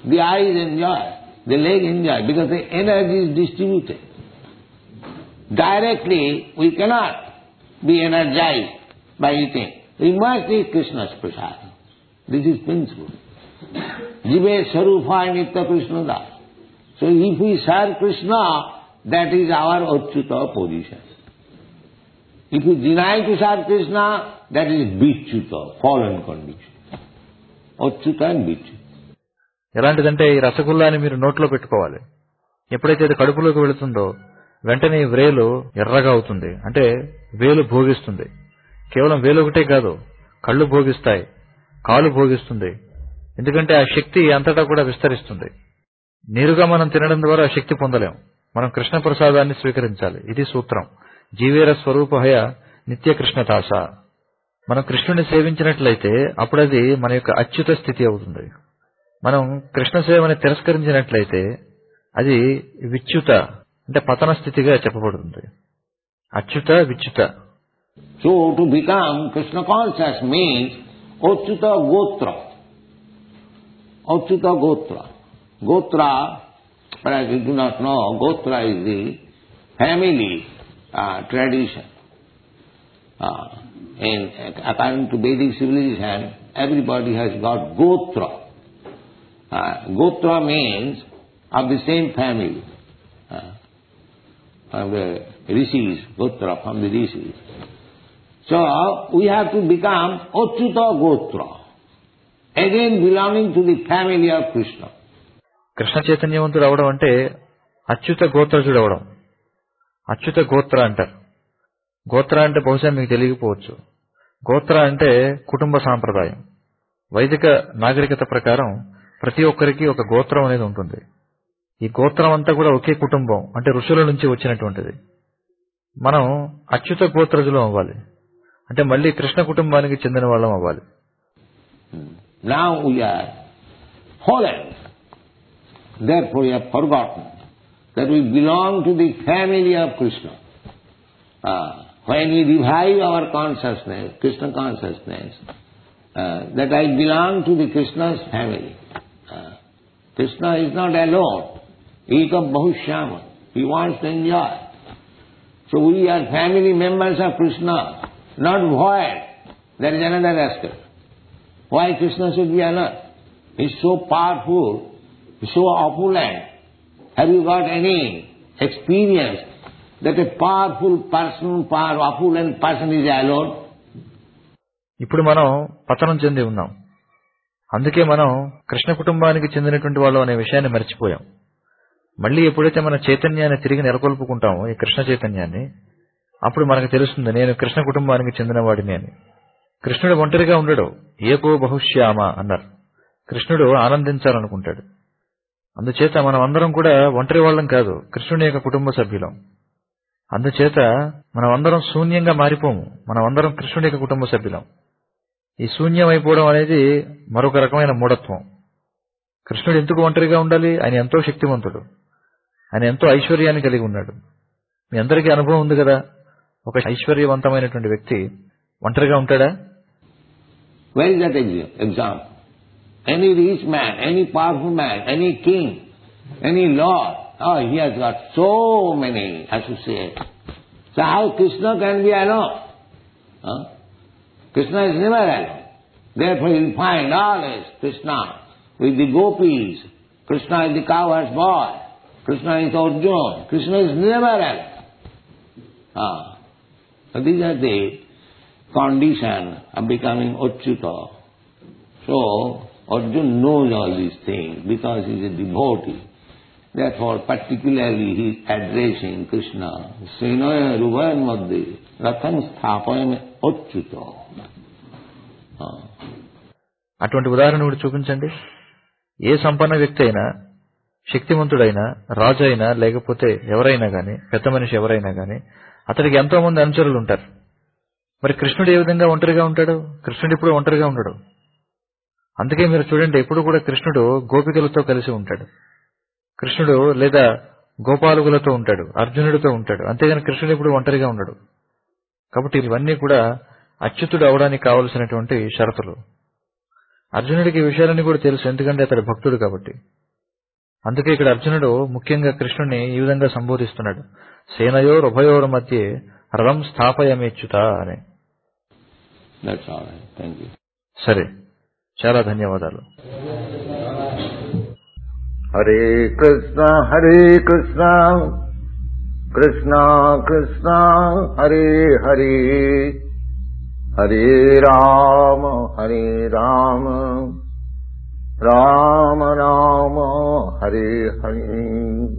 The eyes enjoy, the leg enjoy, because the energy is distributed. Directly, we cannot be energized by eating. We must eat Krishna's prasada. This is principle. Jive Sarupa Nitya Krishna Das. So if we serve Krishna, that is our Achyuta position. If we deny to serve Krishna, that is Vichyuta, fallen condition. Achyuta and Vichyuta. ఎలాంటిదంటే ఈ రసగుల్లాని మీరు నోట్లో పెట్టుకోవాలి. ఎప్పుడైతే అది కడుపులోకి వెళుతుందో వెంటనే ఈ వ్రేలు ఎర్రగా అవుతుంది. అంటే వేలు భోగిస్తుంది. కేవలం వేలు ఒకటే కాదు, కళ్ళు భోగిస్తాయి, కాలు భోగిస్తుంది. ఎందుకంటే ఆ శక్తి అంతటా కూడా విస్తరిస్తుంది. నేరుగా మనం తినడం ద్వారా ఆ శక్తి పొందలేం. మనం కృష్ణ ప్రసాదాన్ని స్వీకరించాలి. ఇది సూత్రం. జీవేర స్వరూపహయ నిత్య కృష్ణతాస. మనం కృష్ణుని సేవించినట్లయితే అప్పుడు అది మన యొక్క అచ్యుత స్థితి అవుతుంది. మనం కృష్ణ సేవని తిరస్కరించినట్లయితే అది విచ్యుత అంటే పతన స్థితిగా చెప్పబడుతుంది. Achyuta విచ్యుత. So to become Krishna conscious means Achyuta Gotra. Achyuta Gotra. Gotra, perhaps you do not know, Gotra is the family tradition. According to Vedic civilization, everybody has got Gotra. Gotra means of the same family. From the rishis, Gotra, from the rishis. So, we have to become Achyuta Gotra, again belonging to the family of Krishna. Krishna చైతన్యవంతుడు అవడం అంటే అచ్యుత గోత్రజుడు అవడం. అచ్యుత గోత్ర అంటారు. గోత్ర అంటే బహుశా మీకు తెలియకపోవచ్చు. గోత్ర అంటే కుటుంబ సాంప్రదాయం. వైదిక నాగరికత ప్రకారం ప్రతి ఒక్కరికి ఒక గోత్రం అనేది ఉంటుంది. ఈ గోత్రం అంతా కూడా ఒకే కుటుంబం, అంటే ఋషుల నుంచి వచ్చినటువంటిది. మనం అచ్యుత గోత్రజులం అవ్వాలి, అంటే మళ్ళీ కృష్ణ కుటుంబానికి చెందిన వాళ్ళం అవ్వాలి. Now we are fallen. Therefore we have forgotten that we belong to the family of Krishna. When we revive our consciousness, Krishna consciousness, that I belong to the Krishna's family. Krishna is not alone. Eka Bahushyama. He wants to enjoy. So we are family members of Krishna, not void. There is another aspect. Why Krishna should be alone? He is so powerful, he is so opulent. Have you got any experience that a powerful person, opulent person is alone? ఇప్పుడు మనం పతనం చెంది ఉన్నాం. అందుకే మనం కృష్ణ కుటుంబానికి చెందినటువంటి వాళ్ళు అనే విషయాన్ని మర్చిపోయాం. మళ్ళీ ఎప్పుడైతే మన చైతన్యాన్ని తిరిగి నెలకొల్పుకుంటామో, ఈ కృష్ణ చైతన్యాన్ని, అప్పుడు మనకు తెలుస్తుంది నేను కృష్ణ కుటుంబానికి చెందిన వాడిని అని. కృష్ణుడు ఒంటరిగా ఉండడు. ఏకో బహుశ్యామ అన్నారు. కృష్ణుడు ఆనందించాలనుకుంటాడు. అందుచేత మనం అందరం కూడా ఒంటరి వాళ్ళం కాదు, కృష్ణుని యొక్క కుటుంబ సభ్యులం. అందుచేత మనం అందరం శూన్యంగా మారిపోము, మనం అందరం కృష్ణుని యొక్క కుటుంబ సభ్యులం. ఈ శూన్యం అయిపోవడం అనేది మరొక రకమైన మూఢత్వం. కృష్ణుడు ఎందుకు ఒంటరిగా ఉండాలి? ఆయన ఎంతో శక్తివంతుడు, ఆయన ఎంతో ఐశ్వర్యాన్ని కలిగి ఉన్నాడు. మీ అందరికీ అనుభవం ఉంది కదా, ఒక ఐశ్వర్యవంతమైనటువంటి వ్యక్తి ఒంటరిగా ఉంటాడా? Where is that example? Any rich man, any powerful man, any king, any lord, he has got so many associates. So how Krishna can be alone? Krishna is never alone. Therefore you will find always Krishna with the gopis. Krishna is the cowherd's boy. Krishna is Arjuna. Krishna is never alone. So these are the condition of becoming Achyuta. So Arjuna knows all these things because he is a devotee. Therefore particularly he is addressing Krishna. Srinaya Ruvan Madhya Ratham Sthapayam Achyuta. అటువంటి ఉదాహరణ కూడా చూపించండి. ఏ సంపన్న వ్యక్తి అయినా, శక్తివంతుడైనా, రాజు అయినా, లేకపోతే ఎవరైనా గాని, పెద్ద మనిషి ఎవరైనా గాని, అతడికి ఎంతో మంది అనుచరులు ఉంటారు. మరి కృష్ణుడు ఏ విధంగా ఒంటరిగా ఉంటాడు? కృష్ణుడు ఎప్పుడు ఒంటరిగా ఉండడు. అందుకే మీరు చూడండి, ఎప్పుడు కూడా కృష్ణుడు గోపికలతో కలిసి ఉంటాడు. కృష్ణుడు లేదా గోపాలుగులతో ఉంటాడు, అర్జునుడితో ఉంటాడు. అంతేగాని కృష్ణుడు ఎప్పుడు ఒంటరిగా ఉండడు. కాబట్టి ఇవన్నీ కూడా అచ్యుతుడు అవడానికి కావలసినటువంటి షరతులు. అర్జునుడికి ఈ విషయాలన్నీ కూడా తెలుసు, ఎందుకంటే అతడు భక్తుడు కాబట్టి. అందుకే ఇక్కడ అర్జునుడు ముఖ్యంగా కృష్ణుని ఈ విధంగా సంబోధిస్తున్నాడు, సేనయోర్ ఉభయోర్ మధ్యే రథం స్థాపయమేచ్యుత అని. That's all right. Thank you. సరే, చాలా ధన్యవాదాలు. హరే కృష్ణ కృష్ణ కృష్ణ హరే హరే, హరే రామ రామ రామ హరే హరే.